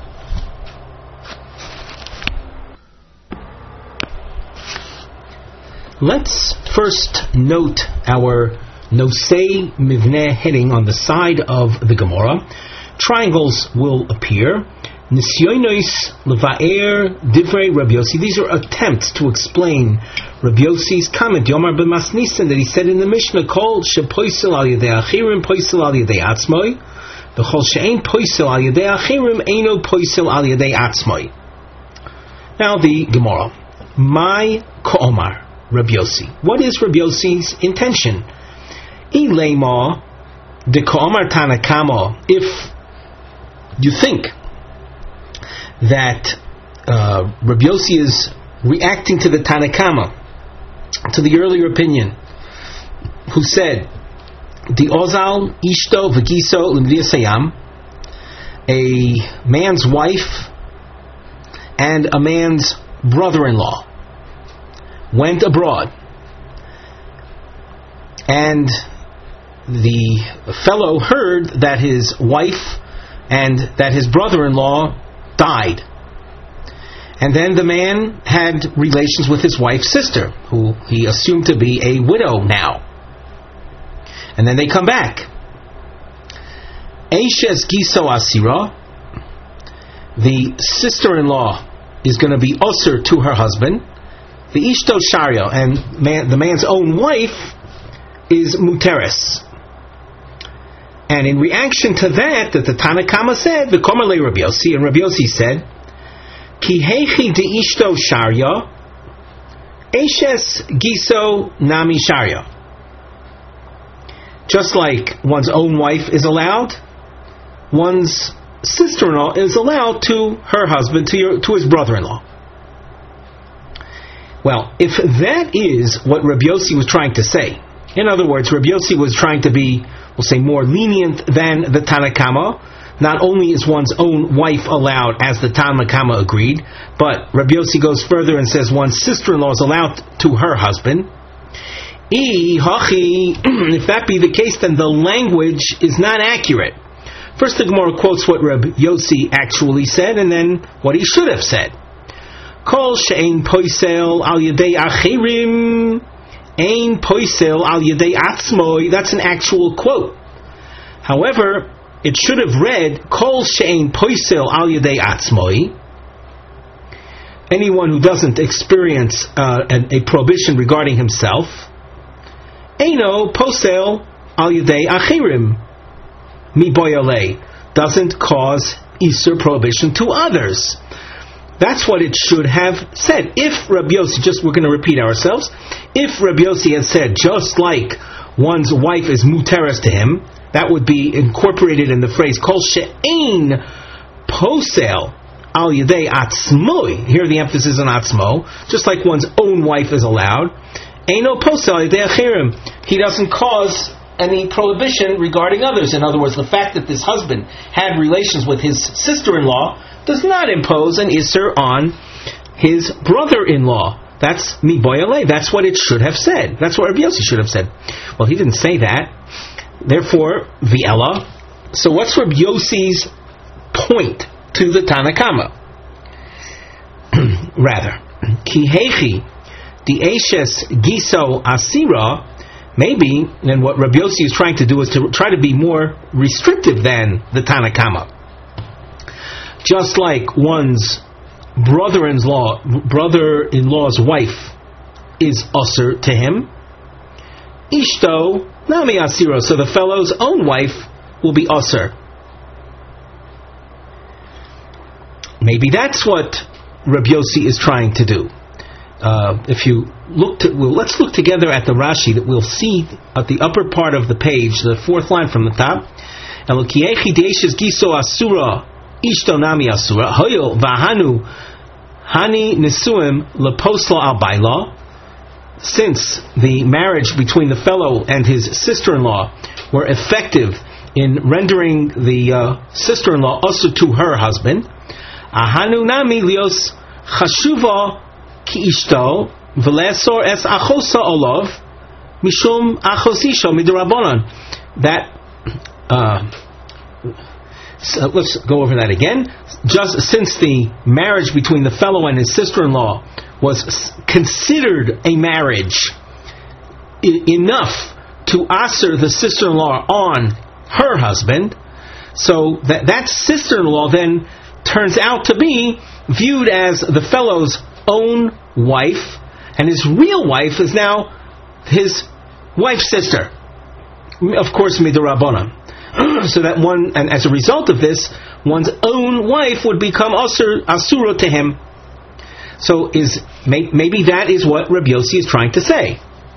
Let's first note our Nosei Mivneh heading on the side of the Gemara. Triangles will appear. Nisyonos Levaer Divrei Rabbi Yossi. These are attempts to explain Rabbi Yossi's comment, Yomar b'mas Nisan, that he said in the Mishnah, Kol shepoisel al yedei achirim, poisel al yedei atzmoi, v'chol she'ein poisel al yedei achirim, eino poisel al yedei atzmoi. Now the Gemara. My Ko'omar, Rabbi Yossi. What is Rabbi Yossi's intention? Ilema de Ko'omar Tanakama. If you think that uh, Rabbi Yossi is reacting to the Tanakama, to the earlier opinion, who said, "The Ozal Ishto V'Giso L'Mviyasayam," a man's wife and a man's brother-in-law went abroad, and the fellow heard that his wife and that his brother-in-law died. And then the man had relations with his wife's sister, who he assumed to be a widow now. And then they come back. Eishes Giso Asira, the sister-in-law is going to be osir to her husband. The Ishto Sharia, and man, the man's own wife is muteris. And in reaction to that, that the Tanakama said, V'komer le Rabbi Yossi, and Rabbi Yossi said, Ki heichi de Ishto Sharia, Eishes Giso Nami Sharia. Just like one's own wife is allowed, one's sister-in-law is allowed to her husband, to your, to his brother-in-law. Well, if that is what Rabbi Yossi was trying to say, in other words, Rabbi Yossi was trying to be, we'll say, more lenient than the Tanakama. Not only is one's own wife allowed, as the Tanakama agreed, but Rabbi Yossi goes further and says one's sister-in-law is allowed to her husband. If that be the case, then the language is not accurate. First, the Gemara quotes what Rabbi Yossi actually said, and then what he should have said. Kol she'ein poisel al yedei achirim, ein poisel al yedei atzmoi. That's an actual quote. However, it should have read Kol she'ein poisel al yedei atzmoi. Anyone who doesn't experience uh, a, a prohibition regarding himself, eino posel al yedei achirim mi boyale, doesn't cause Isur prohibition to others. That's what it should have said. If Rabbi Yossi, just we're going to repeat ourselves, if Rabbi Yossi had said, just like one's wife is muteres to him, that would be incorporated in the phrase, Kol she'ein posel al yedei atzmoi. Here the emphasis on atzmo, just like one's own wife is allowed. Eino posel al yedei achirim. He doesn't cause any prohibition regarding others. In other words, the fact that this husband had relations with his sister-in-law does not impose an isser on his brother-in-law. That's mi boyale. That's what it should have said. That's what Rabbi Yossi should have said. Well, he didn't say that. Therefore, v'ela. So what's Rabbi Yossi's point to the Tanakama? Rather, ki hechi di eshes giso asira. Maybe, and what Rabbi Yossi is trying to do is to try to be more restrictive than the Tanakama. Just like one's brother-in-law, brother-in-law's wife is usher to him, ishto nami asiro, so the fellow's own wife will be usher. Maybe that's what Rabbi Yossi is trying to do. Uh, if you look, to, well, let's look together at the Rashi that we'll see at the upper part of the page, the fourth line from the top. Elokiechi deishes giso asura. Ishto nami asura hoyo vahanu hani nisuim leposla al baila. Since the marriage between the fellow and his sister-in-law were effective in rendering the uh, sister-in-law also to her husband, ahanu nami lios chashuva ki ishto v'lesor es achosa olov mishum achosisho midrabanan. That. Uh, So let's go over that again. Just since the marriage between the fellow and his sister-in-law was considered a marriage I- enough to asser the sister-in-law on her husband, so that that sister-in-law then turns out to be viewed as the fellow's own wife, and his real wife is now his wife's sister. Of course, midrabanan. So that one, and as a result of this, one's own wife would become asur, asura to him. So is may, maybe that is what Rabbi Yossi is trying to say.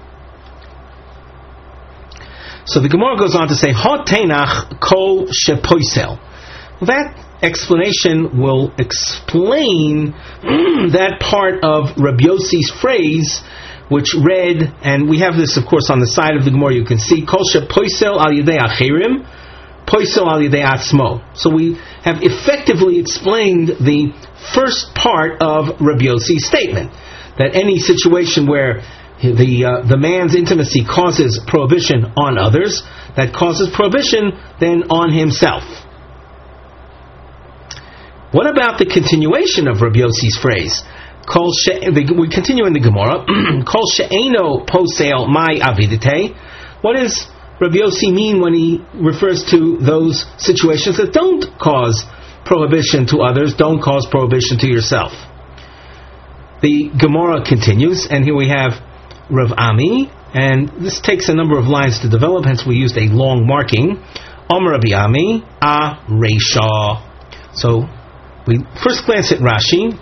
So the Gemara goes on to say, "Hot tenach kol shepoisel." That explanation will explain that part of Rabbi Yossi's phrase, which read, and we have this, of course, on the side of the Gemara. You can see kol shepoisel al yedei achirim. So we have effectively explained the first part of Rabbi Yossi's statement, that any situation where the uh, the man's intimacy causes prohibition on others, that causes prohibition then on himself. What about the continuation of Rabbi Yossi's phrase? We continue in the Gemara. Kol she'eino posel mai avidite. What is Rabbi Yossi mean when he refers to those situations that don't cause prohibition to others, don't cause prohibition to yourself? The Gemara continues, and here we have Rav Ami, and this takes a number of lines to develop, hence we used a long marking. Omer Rabbi Ami, a reisha. So we first glance at Rashi.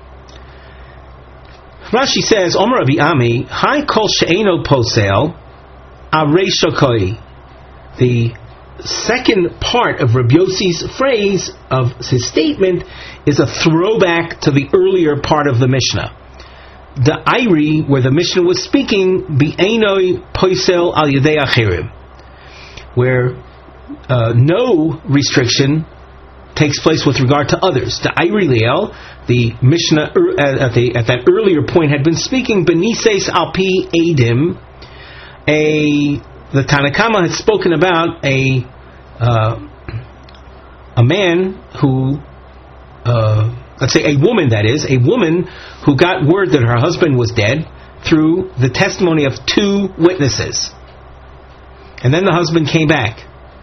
Rashi says, Omer Rabbi Ami, Hai kol she'eino posel, Areishakoi. The second part of Rabbi Yossi's phrase, of his statement, is a throwback to the earlier part of the Mishnah. The Iri, where the Mishnah was speaking, Bi'enoi poisel al yedei achirim, where uh, no restriction takes place with regard to others. The Iri Liel, the Mishnah uh, at, the, at that earlier point had been speaking Benises alpi edim. A the Tanakama had spoken about a uh, a man who, uh, let's say a woman, that is, a woman who got word that her husband was dead through the testimony of two witnesses. And then the husband came back.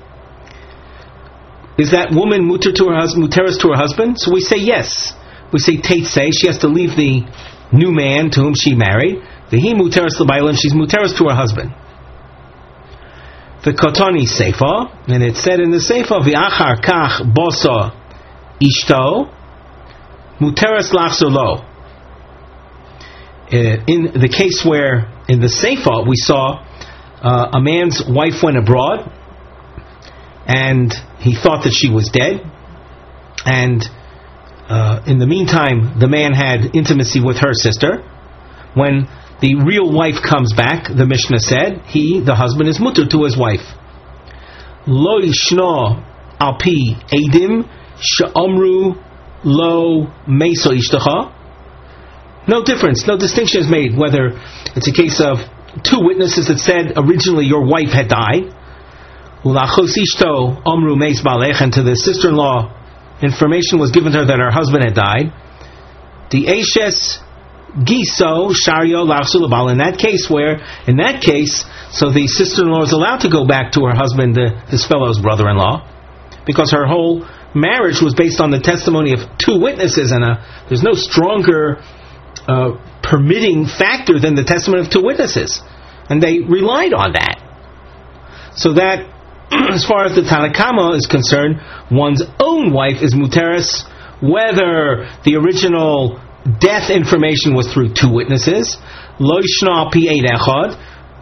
Is that woman muter to her husband, muteris to her husband? So we say yes. We say teitse, she has to leave the new man to whom she married. The he muteris l'baylim, she's muteris to her husband. The Kotani Seifa, and it said in the Seifa, V'achar kach bosa ishto, muteras lachzor lo. In the case where, in the Seifa, we saw uh, a man's wife went abroad, and he thought that she was dead, and uh, in the meantime, the man had intimacy with her sister. When the real wife comes back, the Mishnah said, he, the husband, is mutter to his wife. Lo yishno al pi edim she'amru lo meso ishtacha. No difference, no distinction is made whether it's a case of two witnesses that said originally your wife had died, ulachos ishto amru meis balech, and to the sister-in-law information was given to her that her husband had died. The Eishes Giso Shario Lachsulabal, in that case where, in that case, so the sister-in-law is allowed to go back to her husband, uh, this fellow's brother-in-law, because her whole marriage was based on the testimony of two witnesses, and uh, there's no stronger uh, permitting factor than the testimony of two witnesses. And they relied on that. So that, as far as the Tanakama is concerned, one's own wife is muteris, whether the original death information was through two witnesses, lo yishna pi eid echad,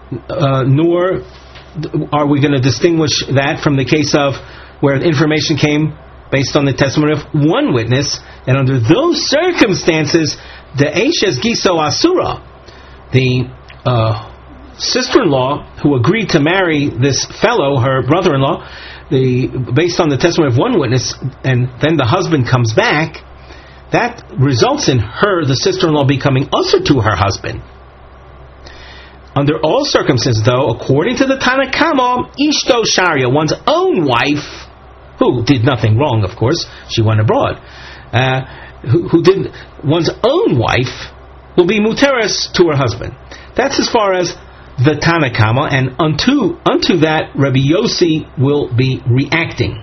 nor are we going to distinguish that from the case of where the information came based on the testimony of one witness, and under those circumstances, the Eishes Giso Asura, the uh, sister-in-law who agreed to marry this fellow, her brother-in-law, the based on the testimony of one witness, and then the husband comes back, that results in her, the sister-in-law, becoming usher to her husband. Under all circumstances, though, according to the Tanakama, Ishto Sharia, one's own wife, who did nothing wrong, of course, she went abroad, uh, who, who did one's own wife will be muteris to her husband. That's as far as the Tanakama, and unto unto that Rabbi Yossi will be reacting.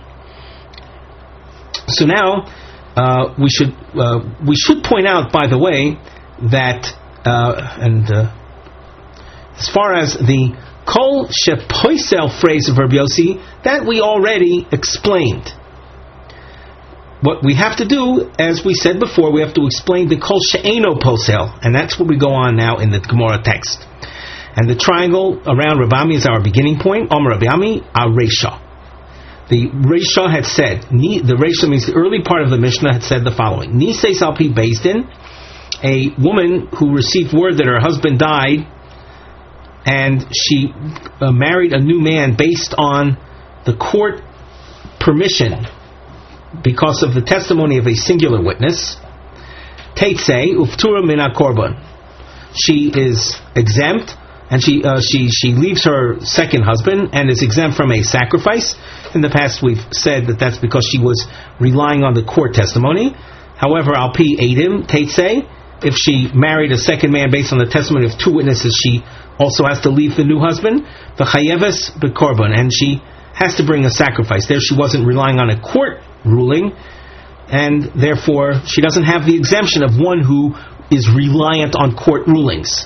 So now uh, we should uh, we should point out, by the way, that uh, and uh, as far as the Kol Shepoisel phrase of Rabbi Yossi, that we already explained. What we have to do, as we said before, we have to explain the Kol She'eno Posel, and that's what we go on now in the Gemara text. And the triangle around Rabbi Ami is our beginning point. Om Rabbi Ami, our Reisha. The Reisha had said, the Reisha means the early part of the Mishnah had said the following: Nisei Salpi Beis Din, a woman who received word that her husband died, and she uh, married a new man based on the court permission because of the testimony of a singular witness. Teitzei uftura min hakorban. She is exempt, and she uh, she she leaves her second husband and is exempt from a sacrifice. In the past, we've said that that's because she was relying on the court testimony. However, al pi edim teitzei, if she married a second man based on the testimony of two witnesses, she also has to leave the new husband. The chayeves bekorban, and she has to bring a sacrifice. There, she wasn't relying on a court ruling, and therefore she doesn't have the exemption of one who is reliant on court rulings.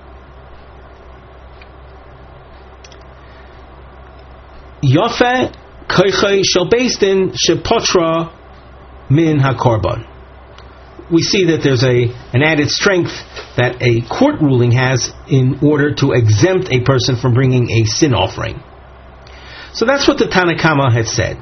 Yafe koichei shel beis din shepotra min hakorban. We see that there's a an added strength that a court ruling has in order to exempt a person from bringing a sin offering. So that's what the Tanakama had said.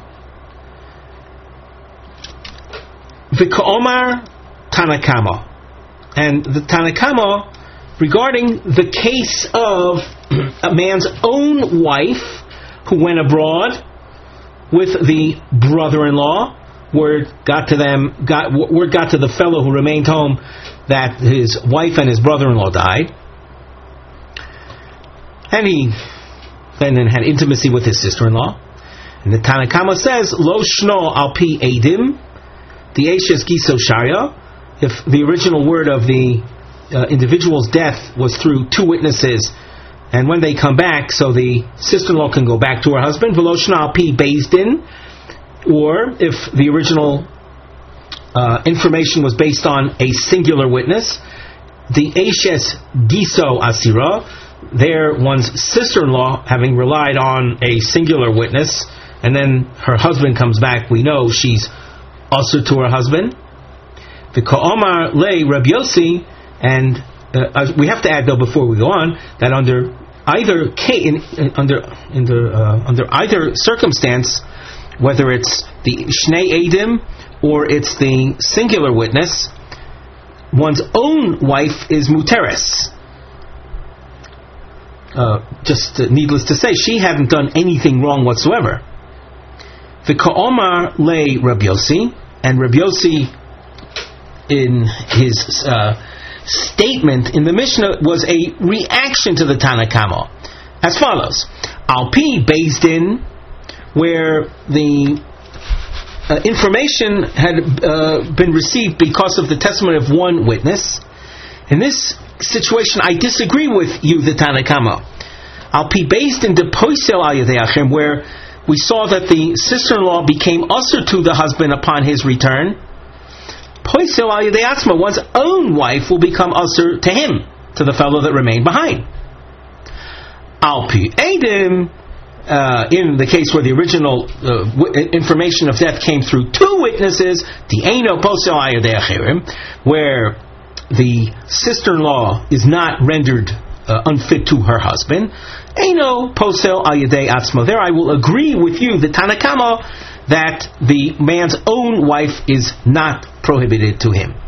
V'ka'omar Tanakama. And the Tanakama, regarding the case of a man's own wife who went abroad with the brother-in-law, word got to them, got word got to the fellow who remained home that his wife and his brother-in-law died, and he then had intimacy with his sister-in-law. And the Tanakama says, Lo shno al pi edim, the Eishes Giso Sharia, if the original word of the uh, individual's death was through two witnesses, and when they come back, so the sister-in-law can go back to her husband, V'lo shno al pi beis din, or if the original uh, information was based on a singular witness, the Eishes Giso Asira, there one's sister-in-law, having relied on a singular witness, and then her husband comes back, we know she's usher to her husband. The Ka'omar lay Rabbi Yossi, and uh, we have to add though before we go on that under either in, in, under in the, uh, under either circumstance, whether it's the Shnei Eidim or it's the singular witness, one's own wife is muteres. Uh, just uh, needless to say, she hadn't done anything wrong whatsoever. The Ka'omar lay Rabbi Yossi, and Rabbi Yossi, in his uh, statement in the Mishnah, was a reaction to the Tana Kama, as follows: Al Pi Beis Din, where the uh, information had uh, been received because of the testimony of one witness. In this situation, I disagree with you, the Tana Kama. Al Pi Beis Din de Poisel al Yedei Achim, where we saw that the sister-in-law became usher to the husband upon his return. Poisel al Yedei Atzma, one's own wife will become usher to him, to the fellow that remained behind. Al Pi Eidim, Uh, in the case where the original uh, w- information of death came through two witnesses, the Eino Posel Ayodei Achirim, where the sister-in-law is not rendered uh, unfit to her husband, Eino Posel Ayodei Atzmo. There I will agree with you, the Tana Kama, that the man's own wife is not prohibited to him.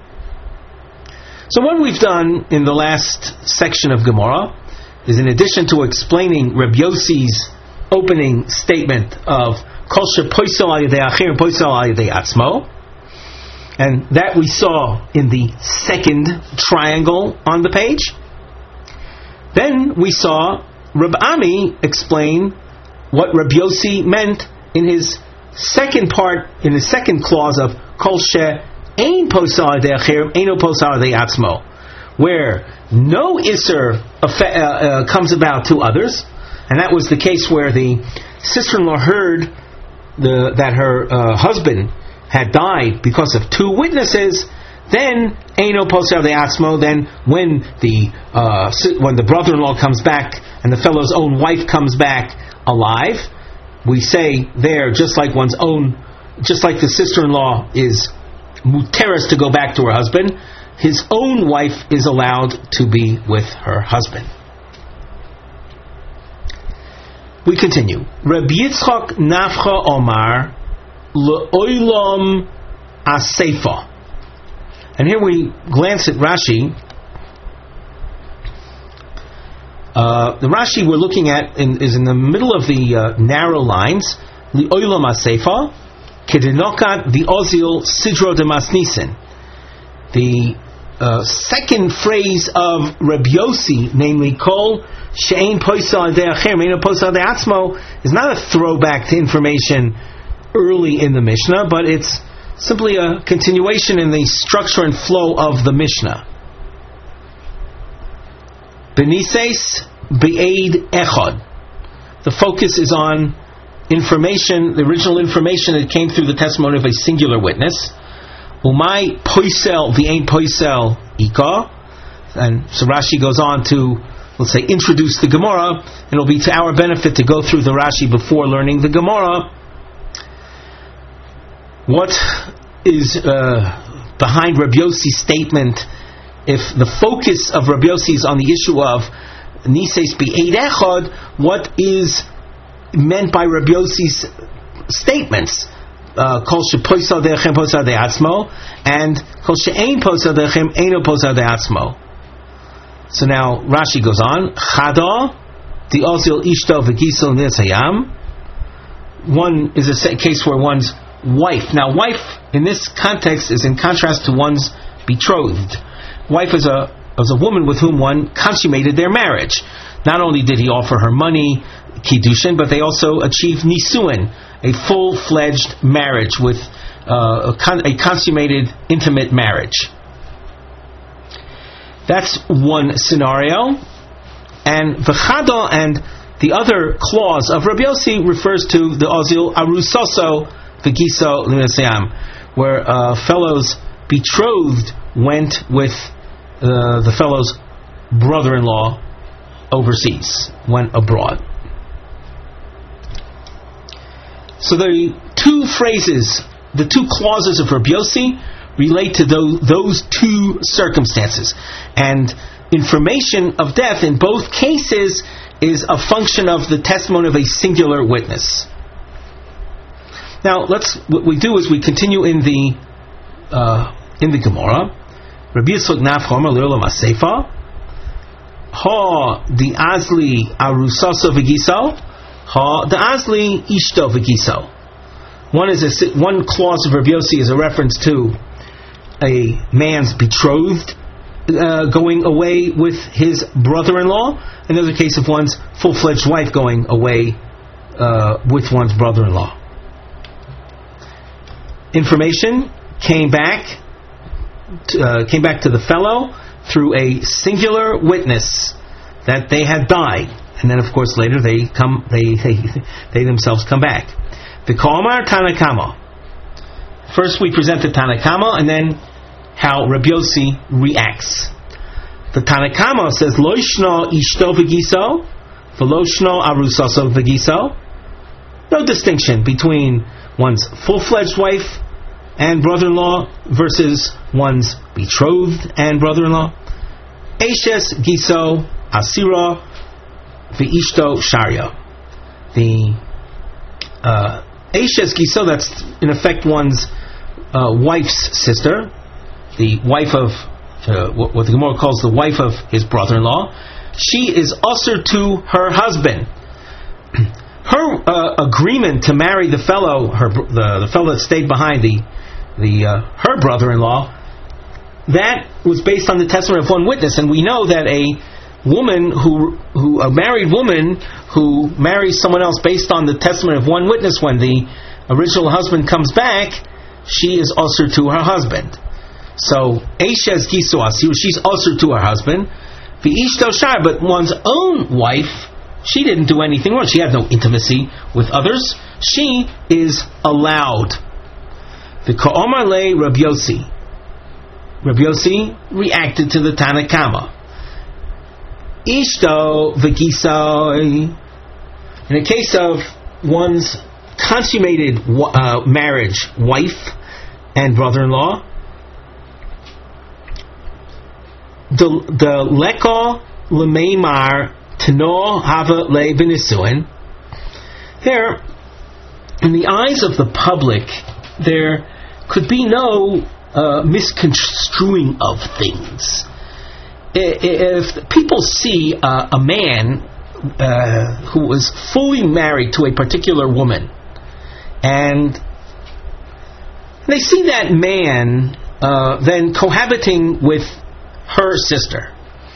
So what we've done in the last section of Gemara is, in addition to explaining Rabbi Yossi's opening statement of Kol shepoisel al yedei achir poisel al yedei atzmo, and that we saw in the second triangle on the page. Then we saw Rabbi Ami explain what Rabbi Yossi meant in his second part, in his second clause of Kol she ein poisel al yedei achir eino poisel al yedei atzmo, where no Isser uh, uh, comes about to others, and that was the case where the sister-in-law heard the, that her uh, husband had died because of two witnesses. Then Eino Posel de Atzmo. Then when the uh, when the brother-in-law comes back and the fellow's own wife comes back alive, we say there, just like one's own, just like the sister-in-law is muteres to go back to her husband, his own wife is allowed to be with her husband. We continue. Rabbi Yitzchak Nafcha Omar Le'olam Aseifa. And here we glance at Rashi. Uh, the Rashi we're looking at in, is in the middle of the uh, narrow lines. Le'olam Aseifa Kedinokat the Ozil Sidro de Masnisen. The Uh, second phrase of Rabbi Yossi, namely Kol She'ein Poisal Adei Acher Meino Poisal Adei Atzmo, is not a throwback to information early in the Mishnah, but it's simply a continuation in the structure and flow of the Mishnah. Benises Be'ed Echad. The focus is on information, the original information that came through the testimony of a singular witness. Umay poisel v'ein poisel ika, and so Rashi goes on to, let's say, introduce the Gemara. It'll be to our benefit to go through the Rashi before learning the Gemara. What is uh, behind Rabbi Yossi's statement? If the focus of Rabbi Yossi is on the issue of nises be'ed echad, what is meant by Rabbi Yossi's statements? Kol shepoisal de'echem poisal de'atzmo, and Kol she'ein poisal de'echem eino poisal de'atzmo. So now Rashi goes on. Chada di'ozil ishto v'gisel nesayam. One is a case where one's wife. Now, wife in this context is in contrast to one's betrothed. Wife is a is a woman with whom one consummated their marriage. Not only did he offer her money, kiddushin, but they also achieved nisuin, a full-fledged marriage with uh, a, con- a consummated intimate marriage. That's one scenario. And v'chada, and the other clause of Rabbi Yossi refers to the ozil arusoso v'giso l'nesayam, where a fellow's betrothed went with uh, the fellow's brother-in-law overseas, went abroad. So the two phrases, the two clauses of Rabbi Yossi relate to those, those two circumstances. And information of death in both cases is a function of the testimony of a singular witness. Now, let's what we do is we continue in the uh, in the Gemara. Rabbi Yitzchak Nafcham Alir Masefa Ha the Azli Arusaso V'Giso Ha the Azli Ishto V'Giso. One is a, one clause of Rabbi Yossi is a reference to a man's betrothed uh, going away with his brother-in-law. Another case of one's full-fledged wife going away uh, with one's brother-in-law. Information came back to, uh, came back to the fellow through a singular witness that they had died, and then of course later they come they they, they themselves come back. The Ka'amar Tanakama. First we present the Tanakama and then how Rabbi Yossi reacts. The Tanakama says Lo yishno ishto v'giso v'lo yishno arusaso v'giso. No distinction between one's full-fledged wife and brother-in-law versus one's betrothed and brother-in-law. Eishes giso asira v'ishto sharia. The uh, Eishes giso, that's in effect one's uh, wife's sister, the wife of uh, what the Gemara calls the wife of his brother-in-law. She is usher to her husband. Her uh, agreement to marry the fellow, her the, the fellow that stayed behind, the the uh, her brother-in-law, that was based on the testimony of one witness, and we know that a woman who who a married woman who marries someone else based on the testimony of one witness, when the original husband comes back, she is usher to her husband. So Eishes Giso Asir, she's usher to her husband. The Ishto Shar, but one's own wife, she didn't do anything wrong. She had no intimacy with others. She is allowed. The Ka'omar Le Rabbi Yossi. Rabbi Yossi reacted to the Tanakama. Ishto v'giso. In a case of one's consummated uh, marriage, wife and brother-in-law, the the leko lemeimar tano hava le b'nisuin. There, in the eyes of the public, there could be no uh, misconstruing of things. If people see uh, a man uh, who was fully married to a particular woman, and they see that man uh, then cohabiting with her sister,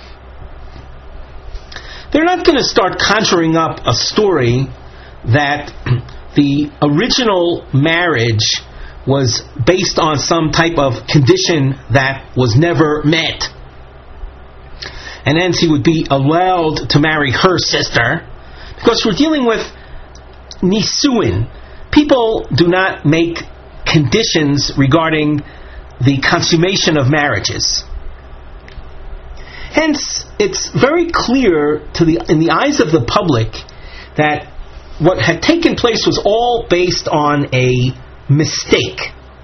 they're not going to start conjuring up a story that the original marriage was based on some type of condition that was never met, and hence he would be allowed to marry her sister, because we're dealing with nisuin. People do not make conditions regarding the consummation of marriages. Hence, it's very clear to the in the eyes of the public that what had taken place was all based on a mistake.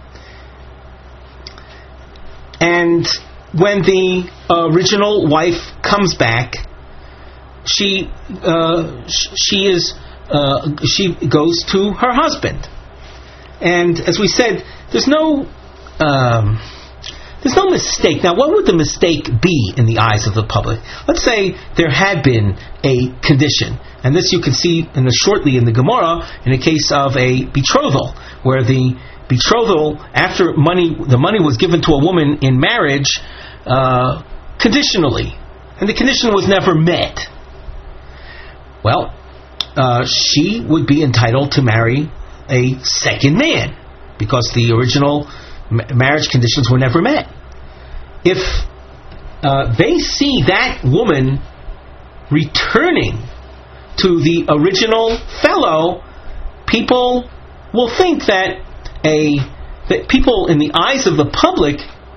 And when the uh, original wife comes back, she uh, she is uh, she goes to her husband, and as we said, there's no um, there's no mistake. Now, what would the mistake be in the eyes of the public? Let's say there had been a condition, and this you can see in the, shortly in the Gemara in a case of a betrothal, where the betrothal, after money, the money was given to a woman in marriage uh, conditionally, and the condition was never met. Well, uh, she would be entitled to marry a second man because the original marriage conditions were never met. If uh, they see that woman returning to the original fellow, people will think that a that people in the eyes of the public,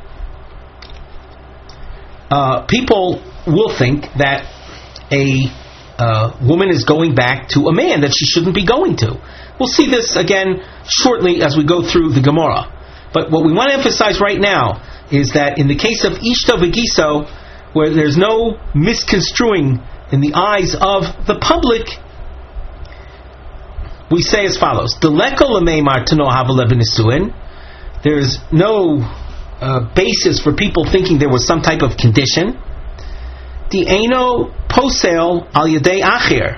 uh, people will think that a uh, woman is going back to a man that she shouldn't be going to. We'll see this again shortly as we go through the Gemara. But what we want to emphasize right now is that in the case of Ishto V'Giso, where there's no misconstruing in the eyes of the public, we say as follows: there's no uh, basis for people thinking there was some type of condition. The Eino Posel al Yadei Acher.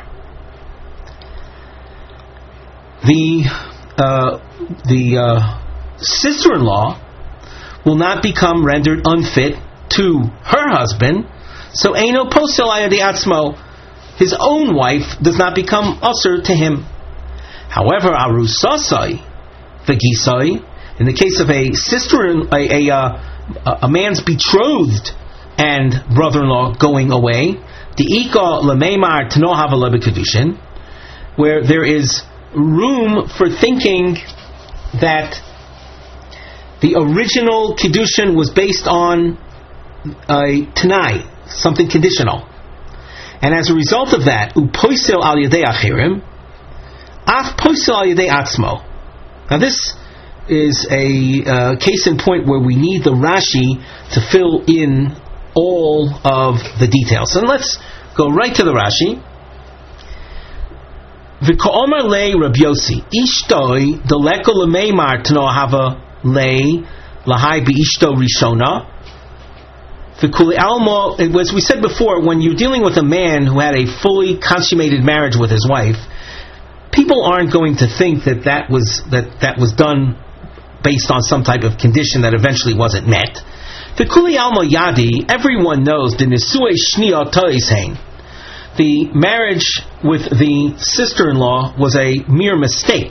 The uh, the uh, sister-in-law will not become rendered unfit to her husband. So Eino Posel al Yadei Atzmo, his own wife does not become usher to him. However, Arusasai V'Gisai, in the case of a sister, a a, uh, a man's betrothed and brother-in-law going away, the Ika Lemeimar Tno Hava Kedushin, where there is room for thinking that the original Kedushin was based on a Tanai, something conditional. And as a result of that, Upoisel al Yadei Achirim, Af Poisel al Yadei Atzmo. Now this is a uh, case in point where we need the Rashi to fill in all of the details. And let's go right to the Rashi. V'ko'omar lei Rabbi Yossi, Ishtoi deleko lemeimar tno hava lei lahai beishto rishona. V'kuli almo, as we said before, when you're dealing with a man who had a fully consummated marriage with his wife, people aren't going to think that that was that that was done based on some type of condition that eventually wasn't met. V'kuli almo yadi, everyone knows the nisui shniya toisein. The marriage with the sister-in-law was a mere mistake.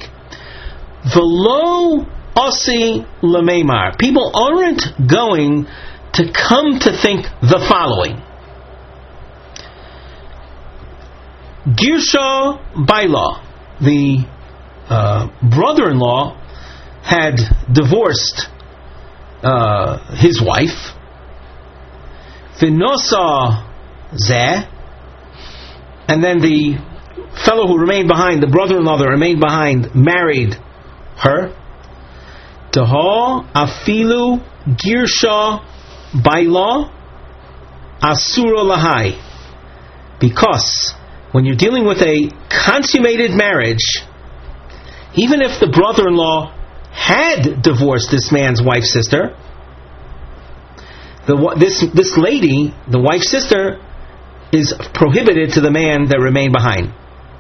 V'lo osi lemeimar. People aren't going to come to think the following: Girsha Baila, the uh, brother-in-law, had divorced uh, his wife. V'nosa zeh. And then the fellow who remained behind, the brother-in-law that remained behind, married her. Taha afilu girsha baila asura lahai. Because when you're dealing with a consummated marriage, even if the brother-in-law had divorced this man's wife's sister, the this this lady, the wife's sister, is prohibited to the man that remained behind.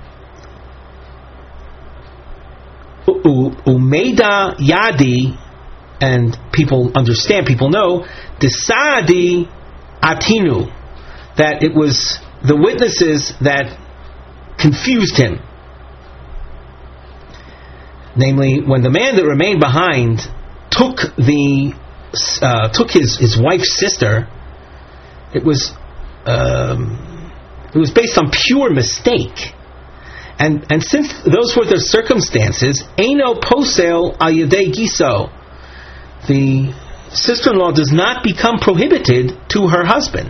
Umeida yadi, and people understand, people know, desadi atinu, that it was the witnesses that confused him. Namely, when the man that remained behind took the uh, took his, his wife's sister, it was Um, it was based on pure mistake, and and since those were the circumstances, Eino Posel al Yadei Giso, the sister-in-law does not become prohibited to her husband.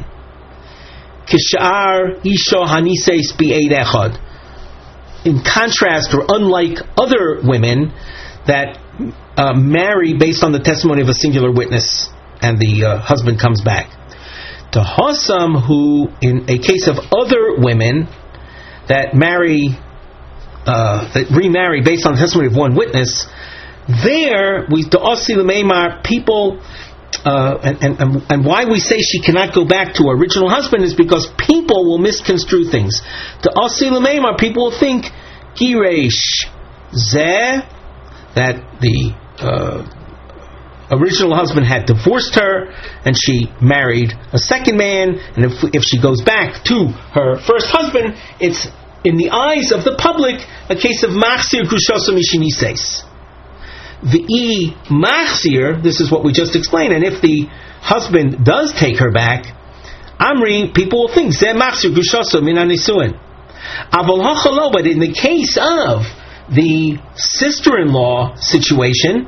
Kishar Isho Hanises Bi'ed Echad. In contrast, or unlike other women that uh, marry based on the testimony of a singular witness, and the uh, husband comes back. To Hossam, who, in a case of other women that marry, uh, that remarry based on the testimony of one witness, there we to Osi Lemeimar, people, uh, and, and and why we say she cannot go back to her original husband is because people will misconstrue things. To Osi Lemeimar, people will think Giresh Zeh, that the uh, original husband had divorced her and she married a second man, and if if she goes back to her first husband, it's in the eyes of the public a case of machzir grushosa mishinises. The e machzir, this is what we just explained, and if the husband does take her back, Amri, people will think zeh machzir grushosa min hanisuin. Avol hachalo, but in the case of the sister-in-law situation,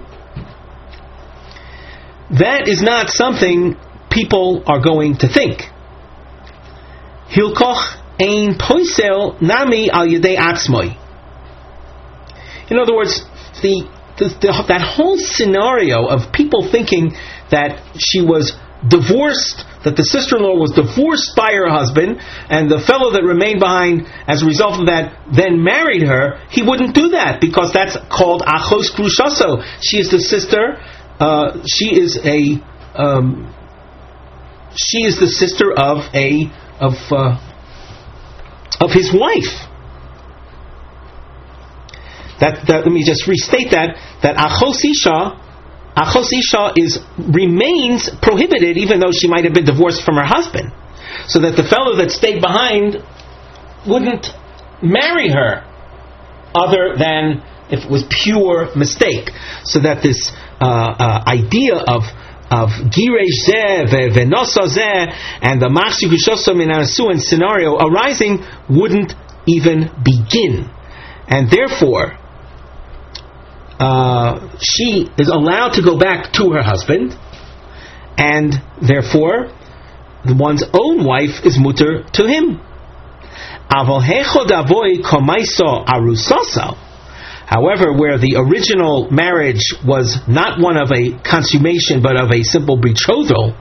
that is not something people are going to think. Hilkoch ein poisel nami al yedei atzmoi. In other words, the the, the, that whole scenario of people thinking that she was divorced, that the sister-in-law was divorced by her husband, and the fellow that remained behind as a result of that then married her, he wouldn't do that, because that's called achos grushaso. She is the sister, uh, she is a, um, she is the sister of a, of, uh, of his wife. That, that, let me just restate that, that achos isha, achos isha is, remains prohibited even though she might have been divorced from her husband. So that the fellow that stayed behind wouldn't marry her other than if it was pure mistake. So that this uh, uh, idea of of giresh zeh v'nosa zeh and the machshi gushoso min ha'nesuin scenario arising wouldn't even begin. And therefore, Uh, she is allowed to go back to her husband, and therefore the one's own wife is mutter to him. However, where the original marriage was not one of a consummation but of a simple betrothal,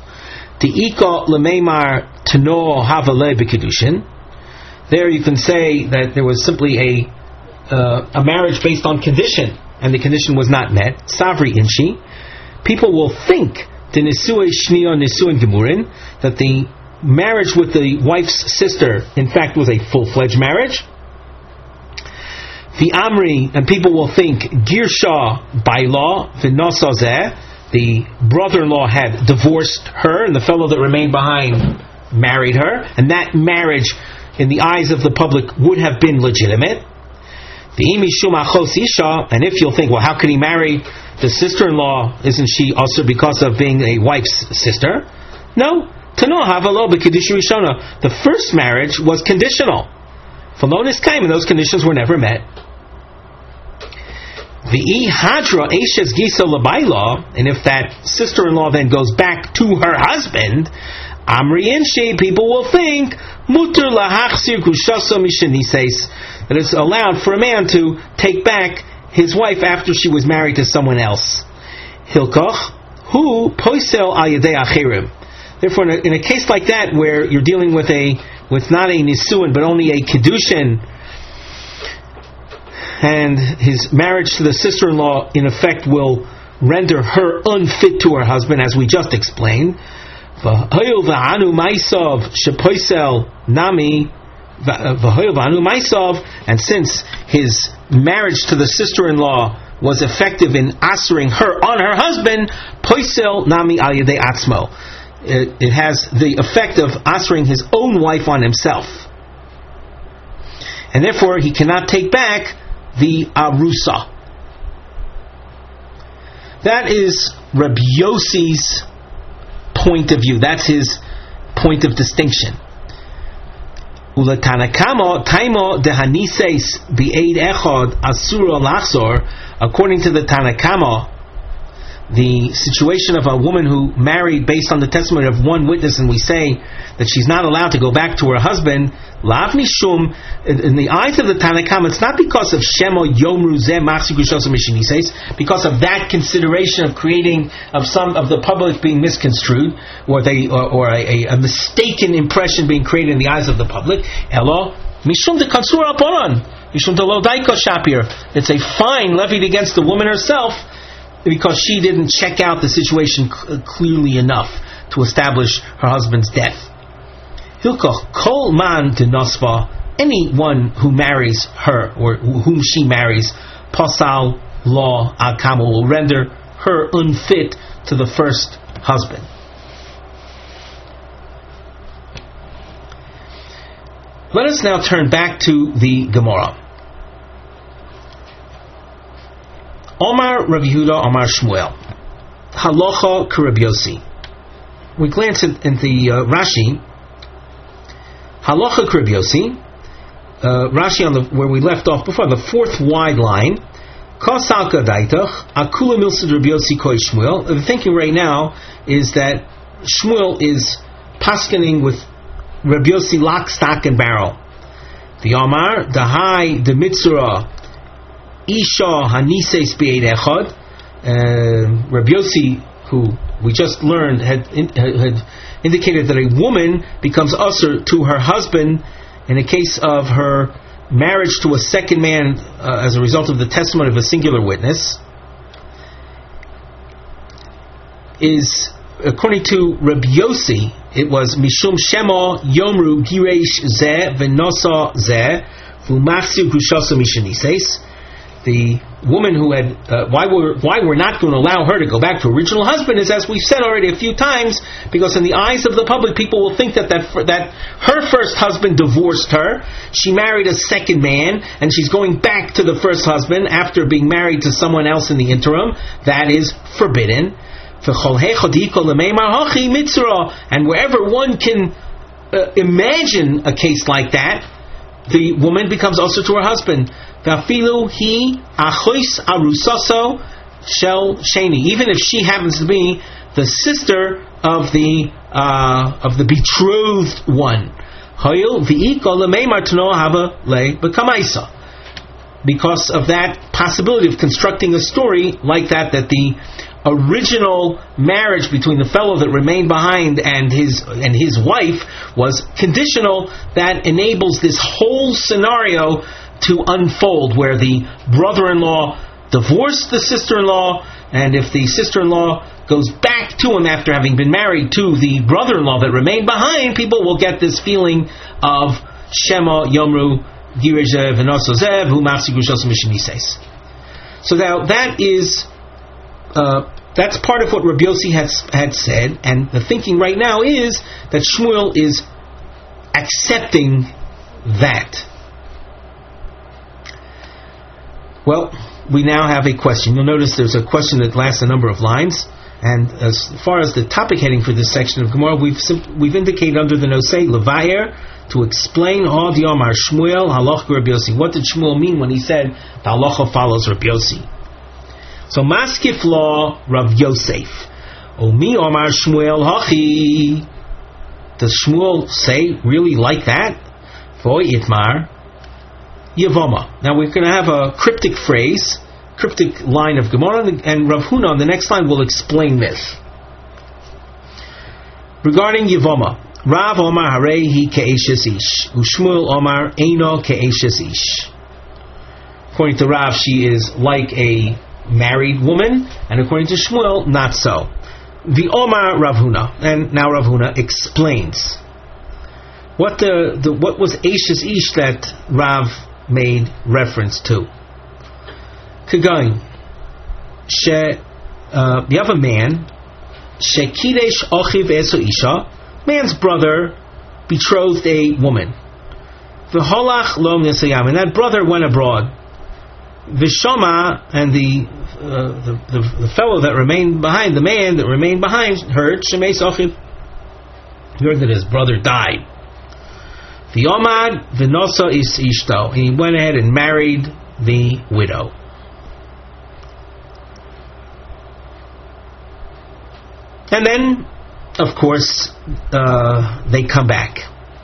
there you can say that there was simply a uh, a marriage based on condition, and the condition was not met. Savri inshi, people will think the nisui shnio nisuin gemurin, that the marriage with the wife's sister, in fact, was a full-fledged marriage. The amri, and people will think girsha by law, v'nosazeh, the brother-in-law had divorced her, and the fellow that remained behind married her, and that marriage, in the eyes of the public, would have been legitimate. And if you'll think, well, how can he marry the sister-in-law? Isn't she also because of being a wife's sister? No. The first marriage was conditional. And those conditions were never met. And if that sister-in-law then goes back to her husband, Amri and She, people will think, Mutur lahachsir gushaso mishenises, that it's allowed for a man to take back his wife after she was married to someone else. Hilkoch, hu poisel al yedei acherim. Therefore, in a, in a case like that, where you're dealing with a with not a nisuin but only a kedushin, and his marriage to the sister-in-law, in effect, will render her unfit to her husband, as we just explained. Nami. And since his marriage to the sister-in-law was effective in answering her on her husband, poisel nami al yedei atzmo, it has the effect of answering his own wife on himself, and therefore he cannot take back the arusa. That is Rabbi Yossi's point of view. That's his point of distinction. According to the Tanakama, the situation of a woman who married based on the testimony of one witness, and we say that she's not allowed to go back to her husband, lav nishum, in the eyes of the Tanakama, it's not because of shemo yomru zeh machsi gushoso mishenises, because of that consideration of creating of some of the public being misconstrued, or they or, or a, a mistaken impression being created in the eyes of the public. Elo mishum de kansur alponon, mishum de lo daiko shapir. It's a fine levied against the woman herself, because she didn't check out the situation c- clearly enough to establish her husband's death. Hilkoch kol man de nosva, anyone who marries her or whom she marries, pasal law al kama, will render her unfit to the first husband. Let us now turn back to the Gemara. Omar Rav Yehuda, Omar Shmuel, Halacha K'Rav Yossi. We glance at, at the uh, Rashi. Halacha K'Rav Yossi. Uh, Rashi on the where we left off before, the fourth wide line. Kosalka Daitach Akula Milsid Rav Yossi Koi Shmuel. The thinking right now is that Shmuel is paskening with Rav Yossi lock, stock, and barrel. The Omar, the High, the Mitzvah. Isha Hanises Be'ed Echad. Rabbi Yossi, who we just learned, had, in, had indicated that a woman becomes usher to her husband in a case of her marriage to a second man uh, as a result of the testimony of a singular witness. Is, according to Rabbi Yossi, it was Mishum Shema Yomru Giresh Zeh V'Nosa Zeh V'Machzir Grushasa Mishanises. The woman who had uh, why we're why we're not going to allow her to go back to her original husband is, as we've said already a few times, because in the eyes of the public, people will think that that that her first husband divorced her. She married a second man, and she's going back to the first husband after being married to someone else in the interim. That is forbidden. And wherever one can uh, imagine a case like that, the woman becomes also to her husband. Even if she happens to be the sister of the uh, of the betrothed one, because of that possibility of constructing a story like that, that the original marriage between the fellow that remained behind and his and his wife was conditional, that enables this whole scenario to unfold, where the brother-in-law divorced the sister-in-law, and if the sister-in-law goes back to him after having been married to the brother-in-law that remained behind, people will get this feeling of Shema Yomru Giresh V'Nosa Hu Machzir Grushasa Mishanises. So now that is uh, that's part of what Rabbi Yossi has had said, and the thinking right now is that Shmuel is accepting that. Well, we now have a question. You'll notice there's a question that lasts a number of lines, and as far as the topic heading for this section of Gemara, we've we've indicated under the nosei Levayer to explain Od Yomar Shmuel Halach Rabbi Yossi. What did Shmuel mean when he said the halacha follows Rabbi Yossi? So Maskif law Rav Yosef. Omi Omar Shmuel Hachi. Does Shmuel say really like that? Voy Itmar Yavoma. Now we're going to have a cryptic phrase, cryptic line of Gemara, and Rav Huna on the next line will explain this. Regarding Yavoma, Rav Omar Harei hi ke'eshes ish, u'Shmuel Omar eino ke'eshes ish. According to Rav, she is like a married woman, and according to Shmuel, not so. The Omar Rav Huna, and now Rav Huna explains what the, the what was eshes ish that Rav made reference to. Kagain, she, uh, you have a man, shekidesh ochiv eso isha, man's brother betrothed a woman. V'holach lo nesayam, and that brother went abroad. V'shoma, and the, uh, the, the the fellow that remained behind, the man that remained behind, heard shemeis ochiv, heard that his brother died. The Omad V'Nosa is Ishto, and he went ahead and married the widow. And then, of course, uh, they come back.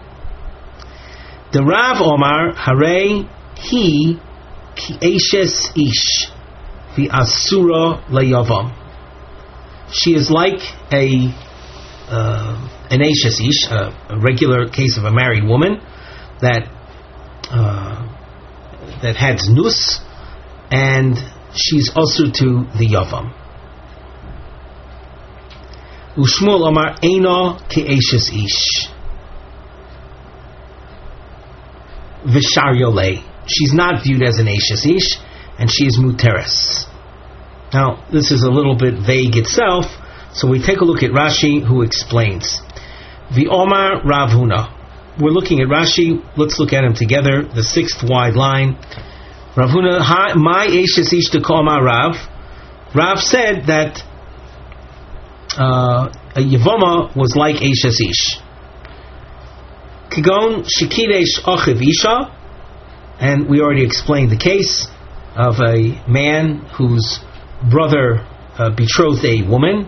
The Rav Omar Harei Hi Ki Eshes Ish V'Asura Layavam. She is like a uh, an Eshes Ish, a, a regular case of a married woman that uh, that had znus, and she's also to the Yavam. Ushmuel Omar Eino Ke'eshes Ish Vishar Yolei. She's not viewed as an Eshes Ish, and she is Muteres. Now, this is a little bit vague itself, so we take a look at Rashi, who explains. The Omar Rav Huna. We're looking at Rashi. Let's look at him together. The sixth wide line. Rav Huna, my Eshes Ish to Omar Rav. Rav said that uh, a Yevoma was like Eshes Ish. Kigon Shekidesh Ochiv Isha, and we already explained the case of a man whose brother uh, betrothed a woman,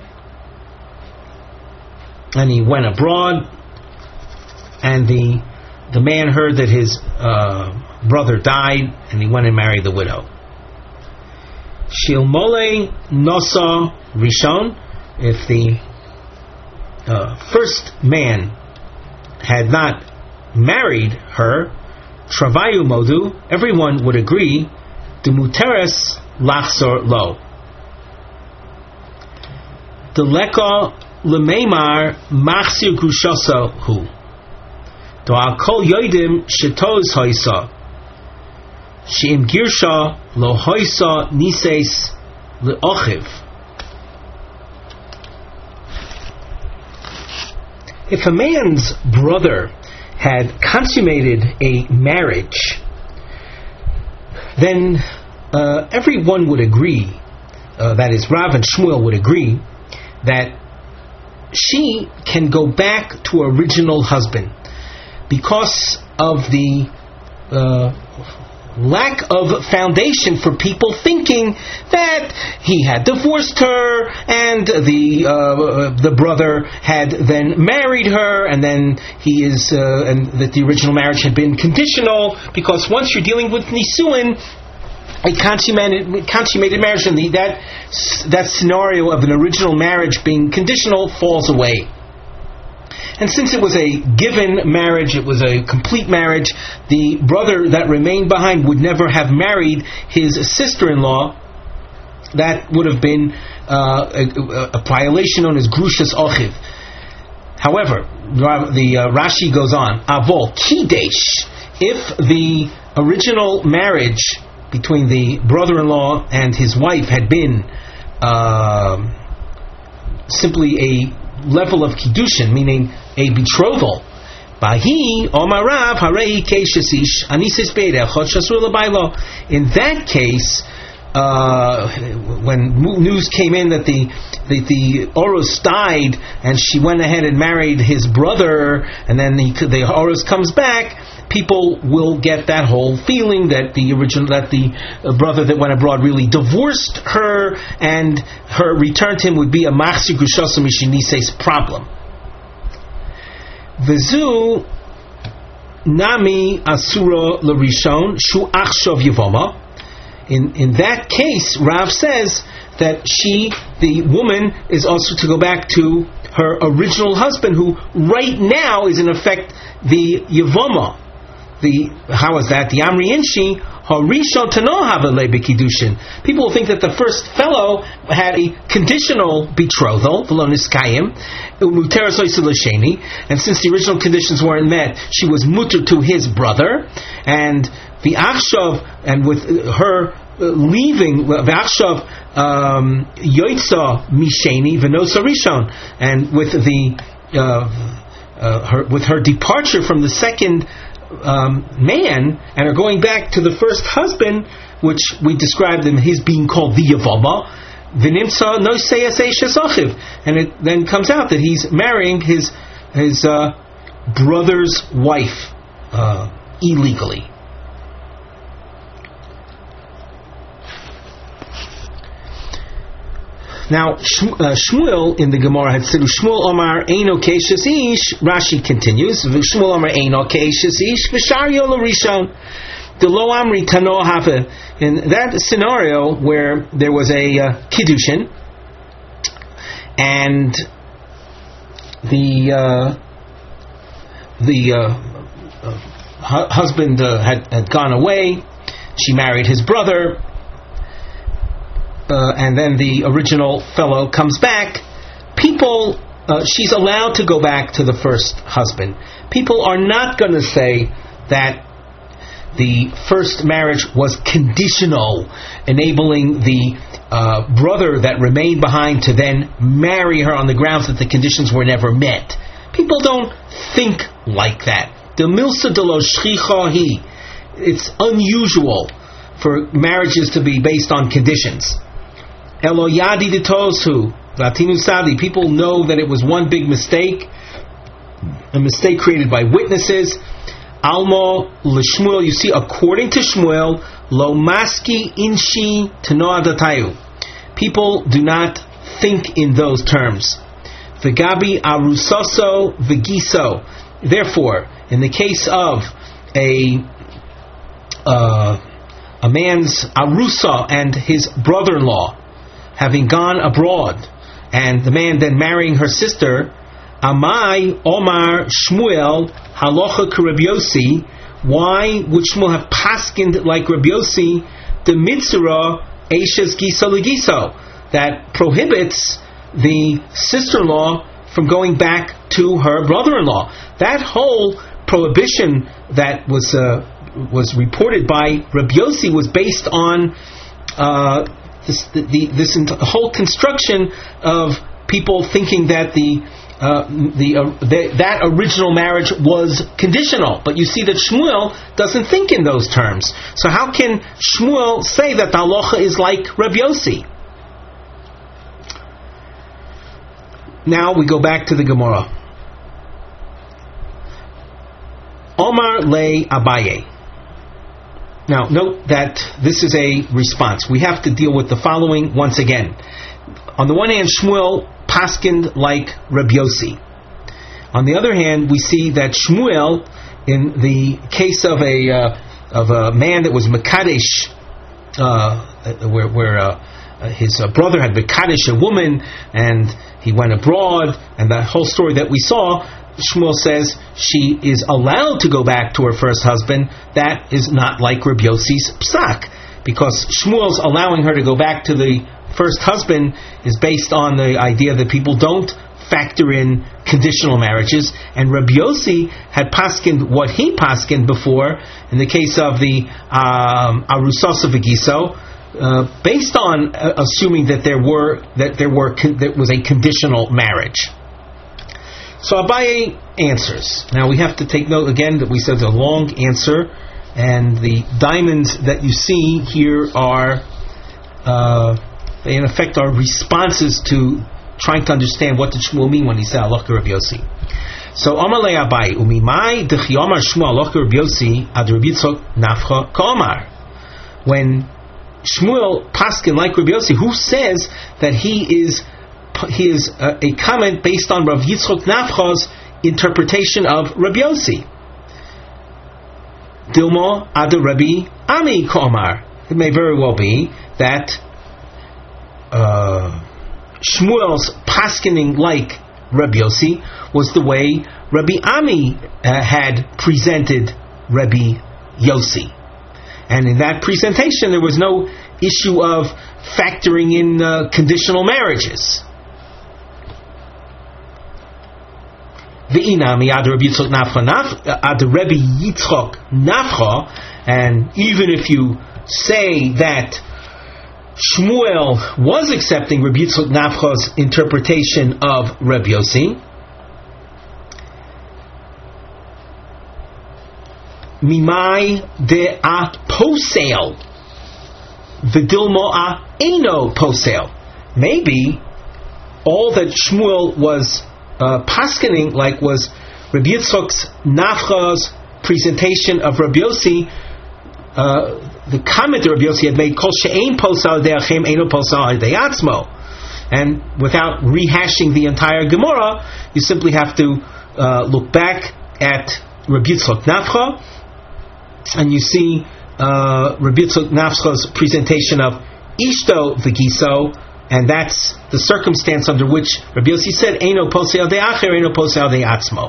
and he went abroad, and the the man heard that his uh, brother died, and he went and married the widow. Shilmole Nosa Rishon, if the uh, first man had not married her, Travayu Modu, everyone would agree, Demuteres Lachzor Lo. Deleka Lemeimar Machsir Grushasa Hu. Do Al Kol Yoidim Shetoz Hoisa. Sheim Girsha Lo Hoisa Nises Leochiv. If a man's brother had consummated a marriage, then uh, everyone would agree, uh, that is, Rav and Shmuel would agree, that she can go back to her original husband because of the uh, lack of foundation for people thinking that he had divorced her and the uh, the brother had then married her, and then he is uh, and that the original marriage had been conditional, because once you're dealing with nisuin, a consummated, consummated marriage, and the, that that scenario of an original marriage being conditional falls away. And since it was a given marriage, it was a complete marriage, the brother that remained behind would never have married his sister-in-law. That would have been uh, a, a violation known as Grushas Ochiv. However, the uh, Rashi goes on, Avol Kidesh, if the original marriage between the brother-in-law and his wife had been uh, simply a level of kiddushin, meaning a betrothal. In that case, uh, when news came in that the the, the Oros died and she went ahead and married his brother, and then the, the Oros comes back, people will get that whole feeling that the original that the brother that went abroad really divorced her, and her return to him would be a machzir gushasa mishinises problem. V'zu nami asura l'rishon shu achshav yivoma. In in that case, Rav says that she, the woman, is also to go back to her original husband, who right now is in effect the yivoma. The how is that? The Amri Inshi Harishon Tanohava Lebekidushin. People will think that the first fellow had a conditional betrothal, Veloniskayim, Umuteres Oisilasheni, and since the original conditions weren't met, she was mutter to his brother, and the Achshav, and with her leaving the Achshav Yoitza Misheni Venosa Rishon, and with the uh, uh, her with her departure from the second Um, man, and are going back to the first husband, which we described him his being called the Yavama, v'nimtza no seyaseishasachiv, and it then comes out that he's marrying his his uh, brother's wife uh, illegally. Now, Shmuel in the Gemara had said, Shmuel Omar Eino Keishas Ish. Rashi continues, Shmuel Omar Eino Keishas Ish, V'sharyo L'Rishon, the Lo Amri Tano Hafe. In that scenario where there was a uh, Kiddushin, and the uh, the uh, uh, hu- husband uh, had, had gone away, she married his brother, Uh, and then the original fellow comes back, people, uh, she's allowed to go back to the first husband. People are not going to say that the first marriage was conditional, enabling the uh, brother that remained behind to then marry her on the grounds that the conditions were never met. People don't think like that. The milsa de lo shchicha hi. It's unusual for marriages to be based on conditions. Eloyadi de Tosu, Latinu Sadi, people know that it was one big mistake, a mistake created by witnesses. Almo l'Shmuel, you see, according to Shmuel, lo maski inshi tanoadatayu. People do not think in those terms. V'gabi arusoso v'giso. Therefore, in the case of a uh, a man's arusa and his brother-in-law having gone abroad, and the man then marrying her sister, Amai Omar Shmuel Halacha Rabbi Yossi, why would Shmuel have paskined like Rabbi Yossi, the mitzvah Eishes Giso Legiso, that prohibits the sister-in-law from going back to her brother-in-law? That whole prohibition that was uh, was reported by Rabbi Yossi was based on uh, this the, the, this whole construction of people thinking that the Uh, the, uh, the that original marriage was conditional, but you see that Shmuel doesn't think in those terms. So how can Shmuel say that the halacha is like Rabbi Yossi? Now we go back to the Gemara. Omar le Abaye. Now note that this is a response. We have to deal with the following once again. On the one hand, Shmuel paskined like Rabbi Yossi. On the other hand, we see that Shmuel, in the case of a uh, of a man that was Mekadesh, uh, where, where uh, his uh, brother had Mekadesh a woman, and he went abroad, and that whole story that we saw, Shmuel says she is allowed to go back to her first husband. That is not like Rabbi Yossi's psak, because Shmuel's allowing her to go back to the first husband is based on the idea that people don't factor in conditional marriages, and Rabbi Yossi had paskined what he paskined before in the case of the um, Arusas of Giso, uh, based on uh, assuming that there were that there were con- that was a conditional marriage. So Abaye answers. Now we have to take note again that we said a long answer, and the diamonds that you see here are uh, they in effect are responses to trying to understand what did Shmuel mean when he said Halacha Rabbi Yossi. So Amar le Abaye umimai dechi Amar Shmuel Halacha Rabbi Yossi ad Rabbi Yitzchok nafcha ka'amar. When Shmuel paskin like Rabbi Yossi, who says that he is he is a, a comment based on Rav Yitzchok Nafcha's interpretation of Rabbi Yossi. Dilmo ad Rabbi Ami ka'amar. It may very well be that Uh, Shmuel's paskening like Rabbi Yossi was the way Rabbi Ami uh, had presented Rabbi Yossi, and in that presentation there was no issue of factoring in uh, conditional marriages. V'inami ad Rabbi Yitzchok nafcha ad Rabbi Yitzchok nafcha, and even if you say that Shmuel was accepting Rabbi Yitzchok Nafcha's interpretation of Rabbi Yossi, Mimai de a posel, v'dilmo a eno posel. Maybe all that Shmuel was uh, paskening like was Rabbi Yitzchok Nafcha's presentation of Rabbi Yossi. Uh, the comment that Rabbi Yossi had made, Kol she'ein posal de'achem eino posal de'atzmo, and without rehashing the entire Gemara, you simply have to uh, look back at Rabbi Yitzchok Nafcha, and you see uh, Rabbi Yitzchok Nafcha's presentation of Ishto v'giso, and that's the circumstance under which Rabbi Yossi said eino posal de'acher eino posal de'atzmo.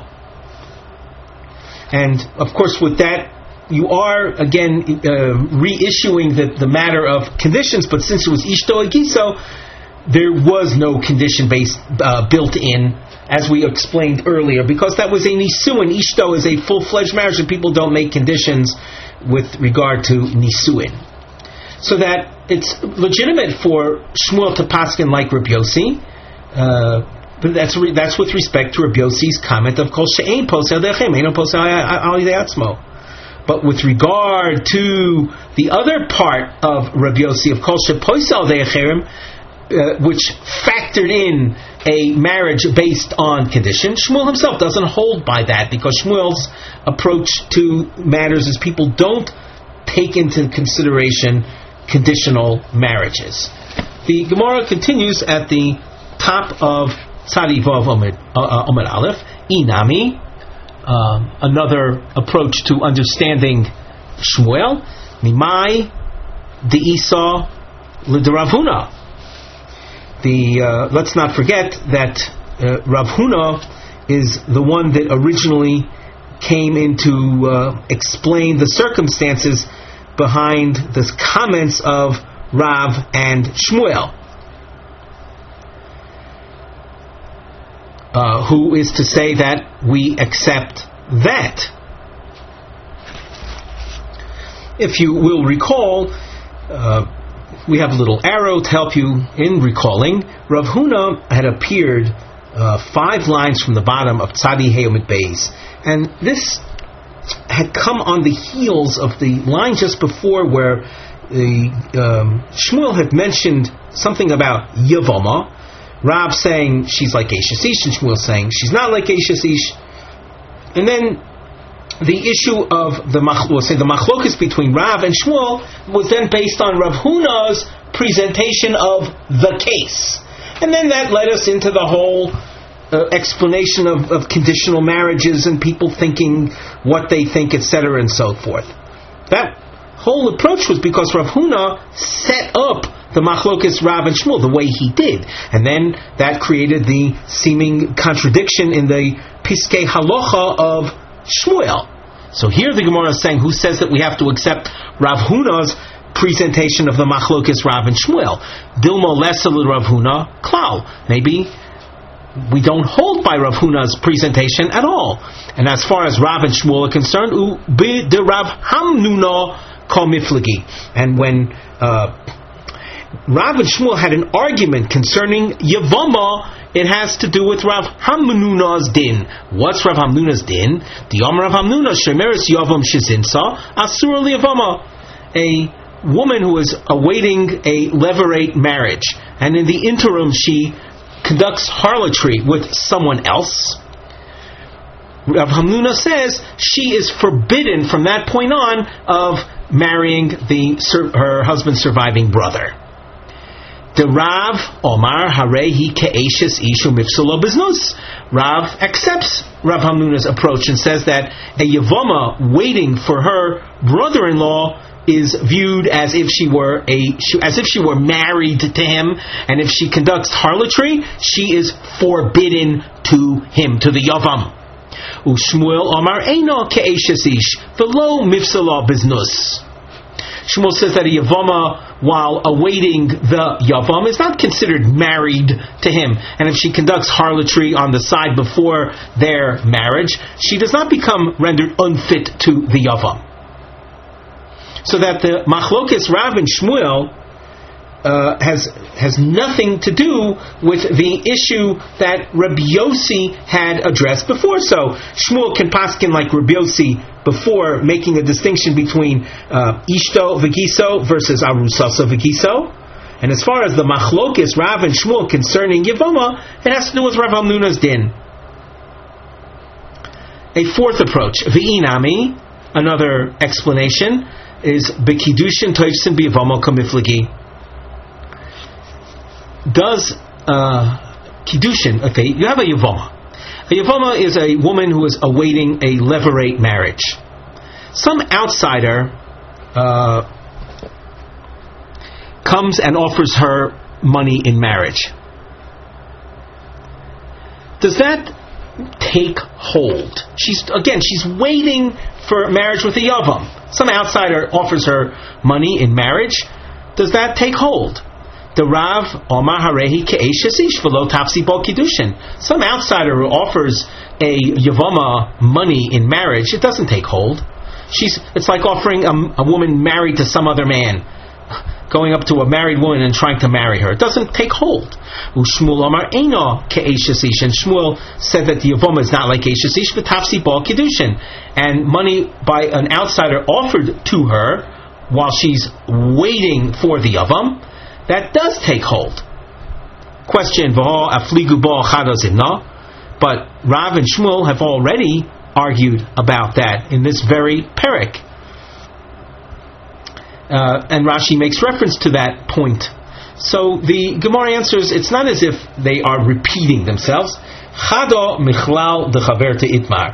And of course, with that, you are again uh, reissuing the, the matter of conditions, but since it was Ishto Agiso, there was no condition based uh, built in, as we explained earlier, because that was a Nisuin. Ishto is a full-fledged marriage, and people don't make conditions with regard to Nisuin. So that it's legitimate for Shmuel to paskin like Rabbi Yossi, uh, but that's re- that's with respect to Rabbi Yossi's comment of Kol she'ein posel de'achem eino posel al de'atzmo. But with regard to the other part of Rabbi Yossi of Kol she'poisal de'acherim, which factored in a marriage based on condition, Shmuel himself doesn't hold by that, because Shmuel's approach to matters is people don't take into consideration conditional marriages. The Gemara continues at the top of Tzadi Vav Amud Aleph, Inami. Um, another approach to understanding Shmuel. Mimai the Isa the Rav Huna. The uh, let's not forget that uh, Rav Huna is the one that originally came in to uh, explain the circumstances behind the comments of Rav and Shmuel, uh, who is to say that we accept that. If you will recall, uh, we have a little arrow to help you in recalling. Rav Huna had appeared uh, five lines from the bottom of Tzadi Heyomit Beis, and this had come on the heels of the line just before where the um, Shmuel had mentioned something about Yavama, Rav saying she's like Eishes Ish, and Shmuel saying she's not like Eishes Ish. And then the issue of the we'll say the machlokas between Rav and Shmuel was then based on Rav Huna's presentation of the case, and then that led us into the whole uh, explanation of, of conditional marriages and people thinking what they think, et cetera, and so forth. That whole approach was because Rav Huna set up the machlokas Rav and Shmuel the way he did, and then that created the seeming contradiction in the Piskei Halacha of Shmuel. So here the Gemara is saying, who says that we have to accept Rav Huna's presentation of the machlokas Rav and Shmuel? Dilma lesa Rav Huna klal. Maybe we don't hold by Rav Huna's presentation at all. And as far as Rav and Shmuel are concerned, u bi de Rav Hamnuna kol miflagi. And when uh, Rav and Shmuel had an argument concerning Yavama, it has to do with Rav Hamnuna's din. What's Rav Hamnuna's din? The Yom Rav Hamnuna shemeres yavam shizinsa asur liyavama. A woman who is awaiting a levirate marriage, and in the interim she conducts harlotry with someone else. Rav Hamnuna says she is forbidden from that point on of marrying the her husband's surviving brother. The Rav Omar Harehi Ke'eshes Ishu Mifsalo Biznus. Rav accepts Rav Hamnuna's approach and says that a Yavama waiting for her brother-in-law is viewed as if she were a as if she were married to him, and if she conducts harlotry, she is forbidden to him, to the Yavam. Ushmuel Omar Eino Ke'eshes Ish V'lo Mifsalo Biznus. Shmuel says that a Yavama, while awaiting the Yavam, is not considered married to him. And if she conducts harlotry on the side before their marriage, she does not become rendered unfit to the Yavam. So that the Machlokes Rav and Shmuel uh, has has nothing to do with the issue that Rabbi Yossi had addressed before. So Shmuel can paskin like Rabbi Yossi before, making a distinction between uh, Ishto V'Giso versus Arusasa V'Giso. And as far as the Machlokes Rav and Shmuel concerning Yavama, it has to do with Rav Hamnuna's din. A fourth approach, V'inami, another explanation, is B'Kiddushin Toivsin B'Yavama Kamiflagi. Does uh, Kiddushin, okay, you have a Yavama. A Yavama is a woman who is awaiting a levirate marriage. Some outsider uh, comes and offers her money in marriage. Does that take hold? She's again, she's waiting for marriage with a Yavam. Some outsider offers her money in marriage. Does that take hold? The Rav Omar Harehi Ke'eshes Ish V'lo Tafsi Bo Kiddushin. Some outsider who offers a Yavama money in marriage, it doesn't take hold. She's it's like offering a, a woman married to some other man, going up to a married woman and trying to marry her. It doesn't take hold. Ushmuel Omar Eino Ke'eshes Ish, and Shmuel said that the Yavama is not like Eshes Ish V'tafsi Bo Kiddushin, and money by an outsider offered to her while she's waiting for the Yavam, that does take hold. Question, but Rav and Shmuel have already argued about that in this very parak. Uh, and Rashi makes reference to that point. So the Gemara answers, it's not as if they are repeating themselves. Chado michlal dechaver itmar.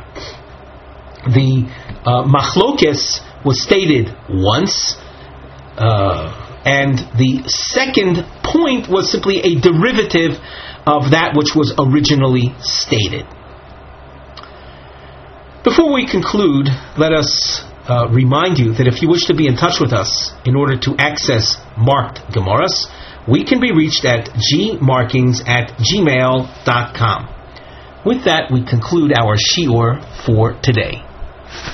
The uh, machlokes was stated once, uh, And the second point was simply a derivative of that which was originally stated. Before we conclude, let us uh, remind you that if you wish to be in touch with us in order to access marked Gemaras, we can be reached at gmarkings at gmail dot com. With that, we conclude our shiur for today.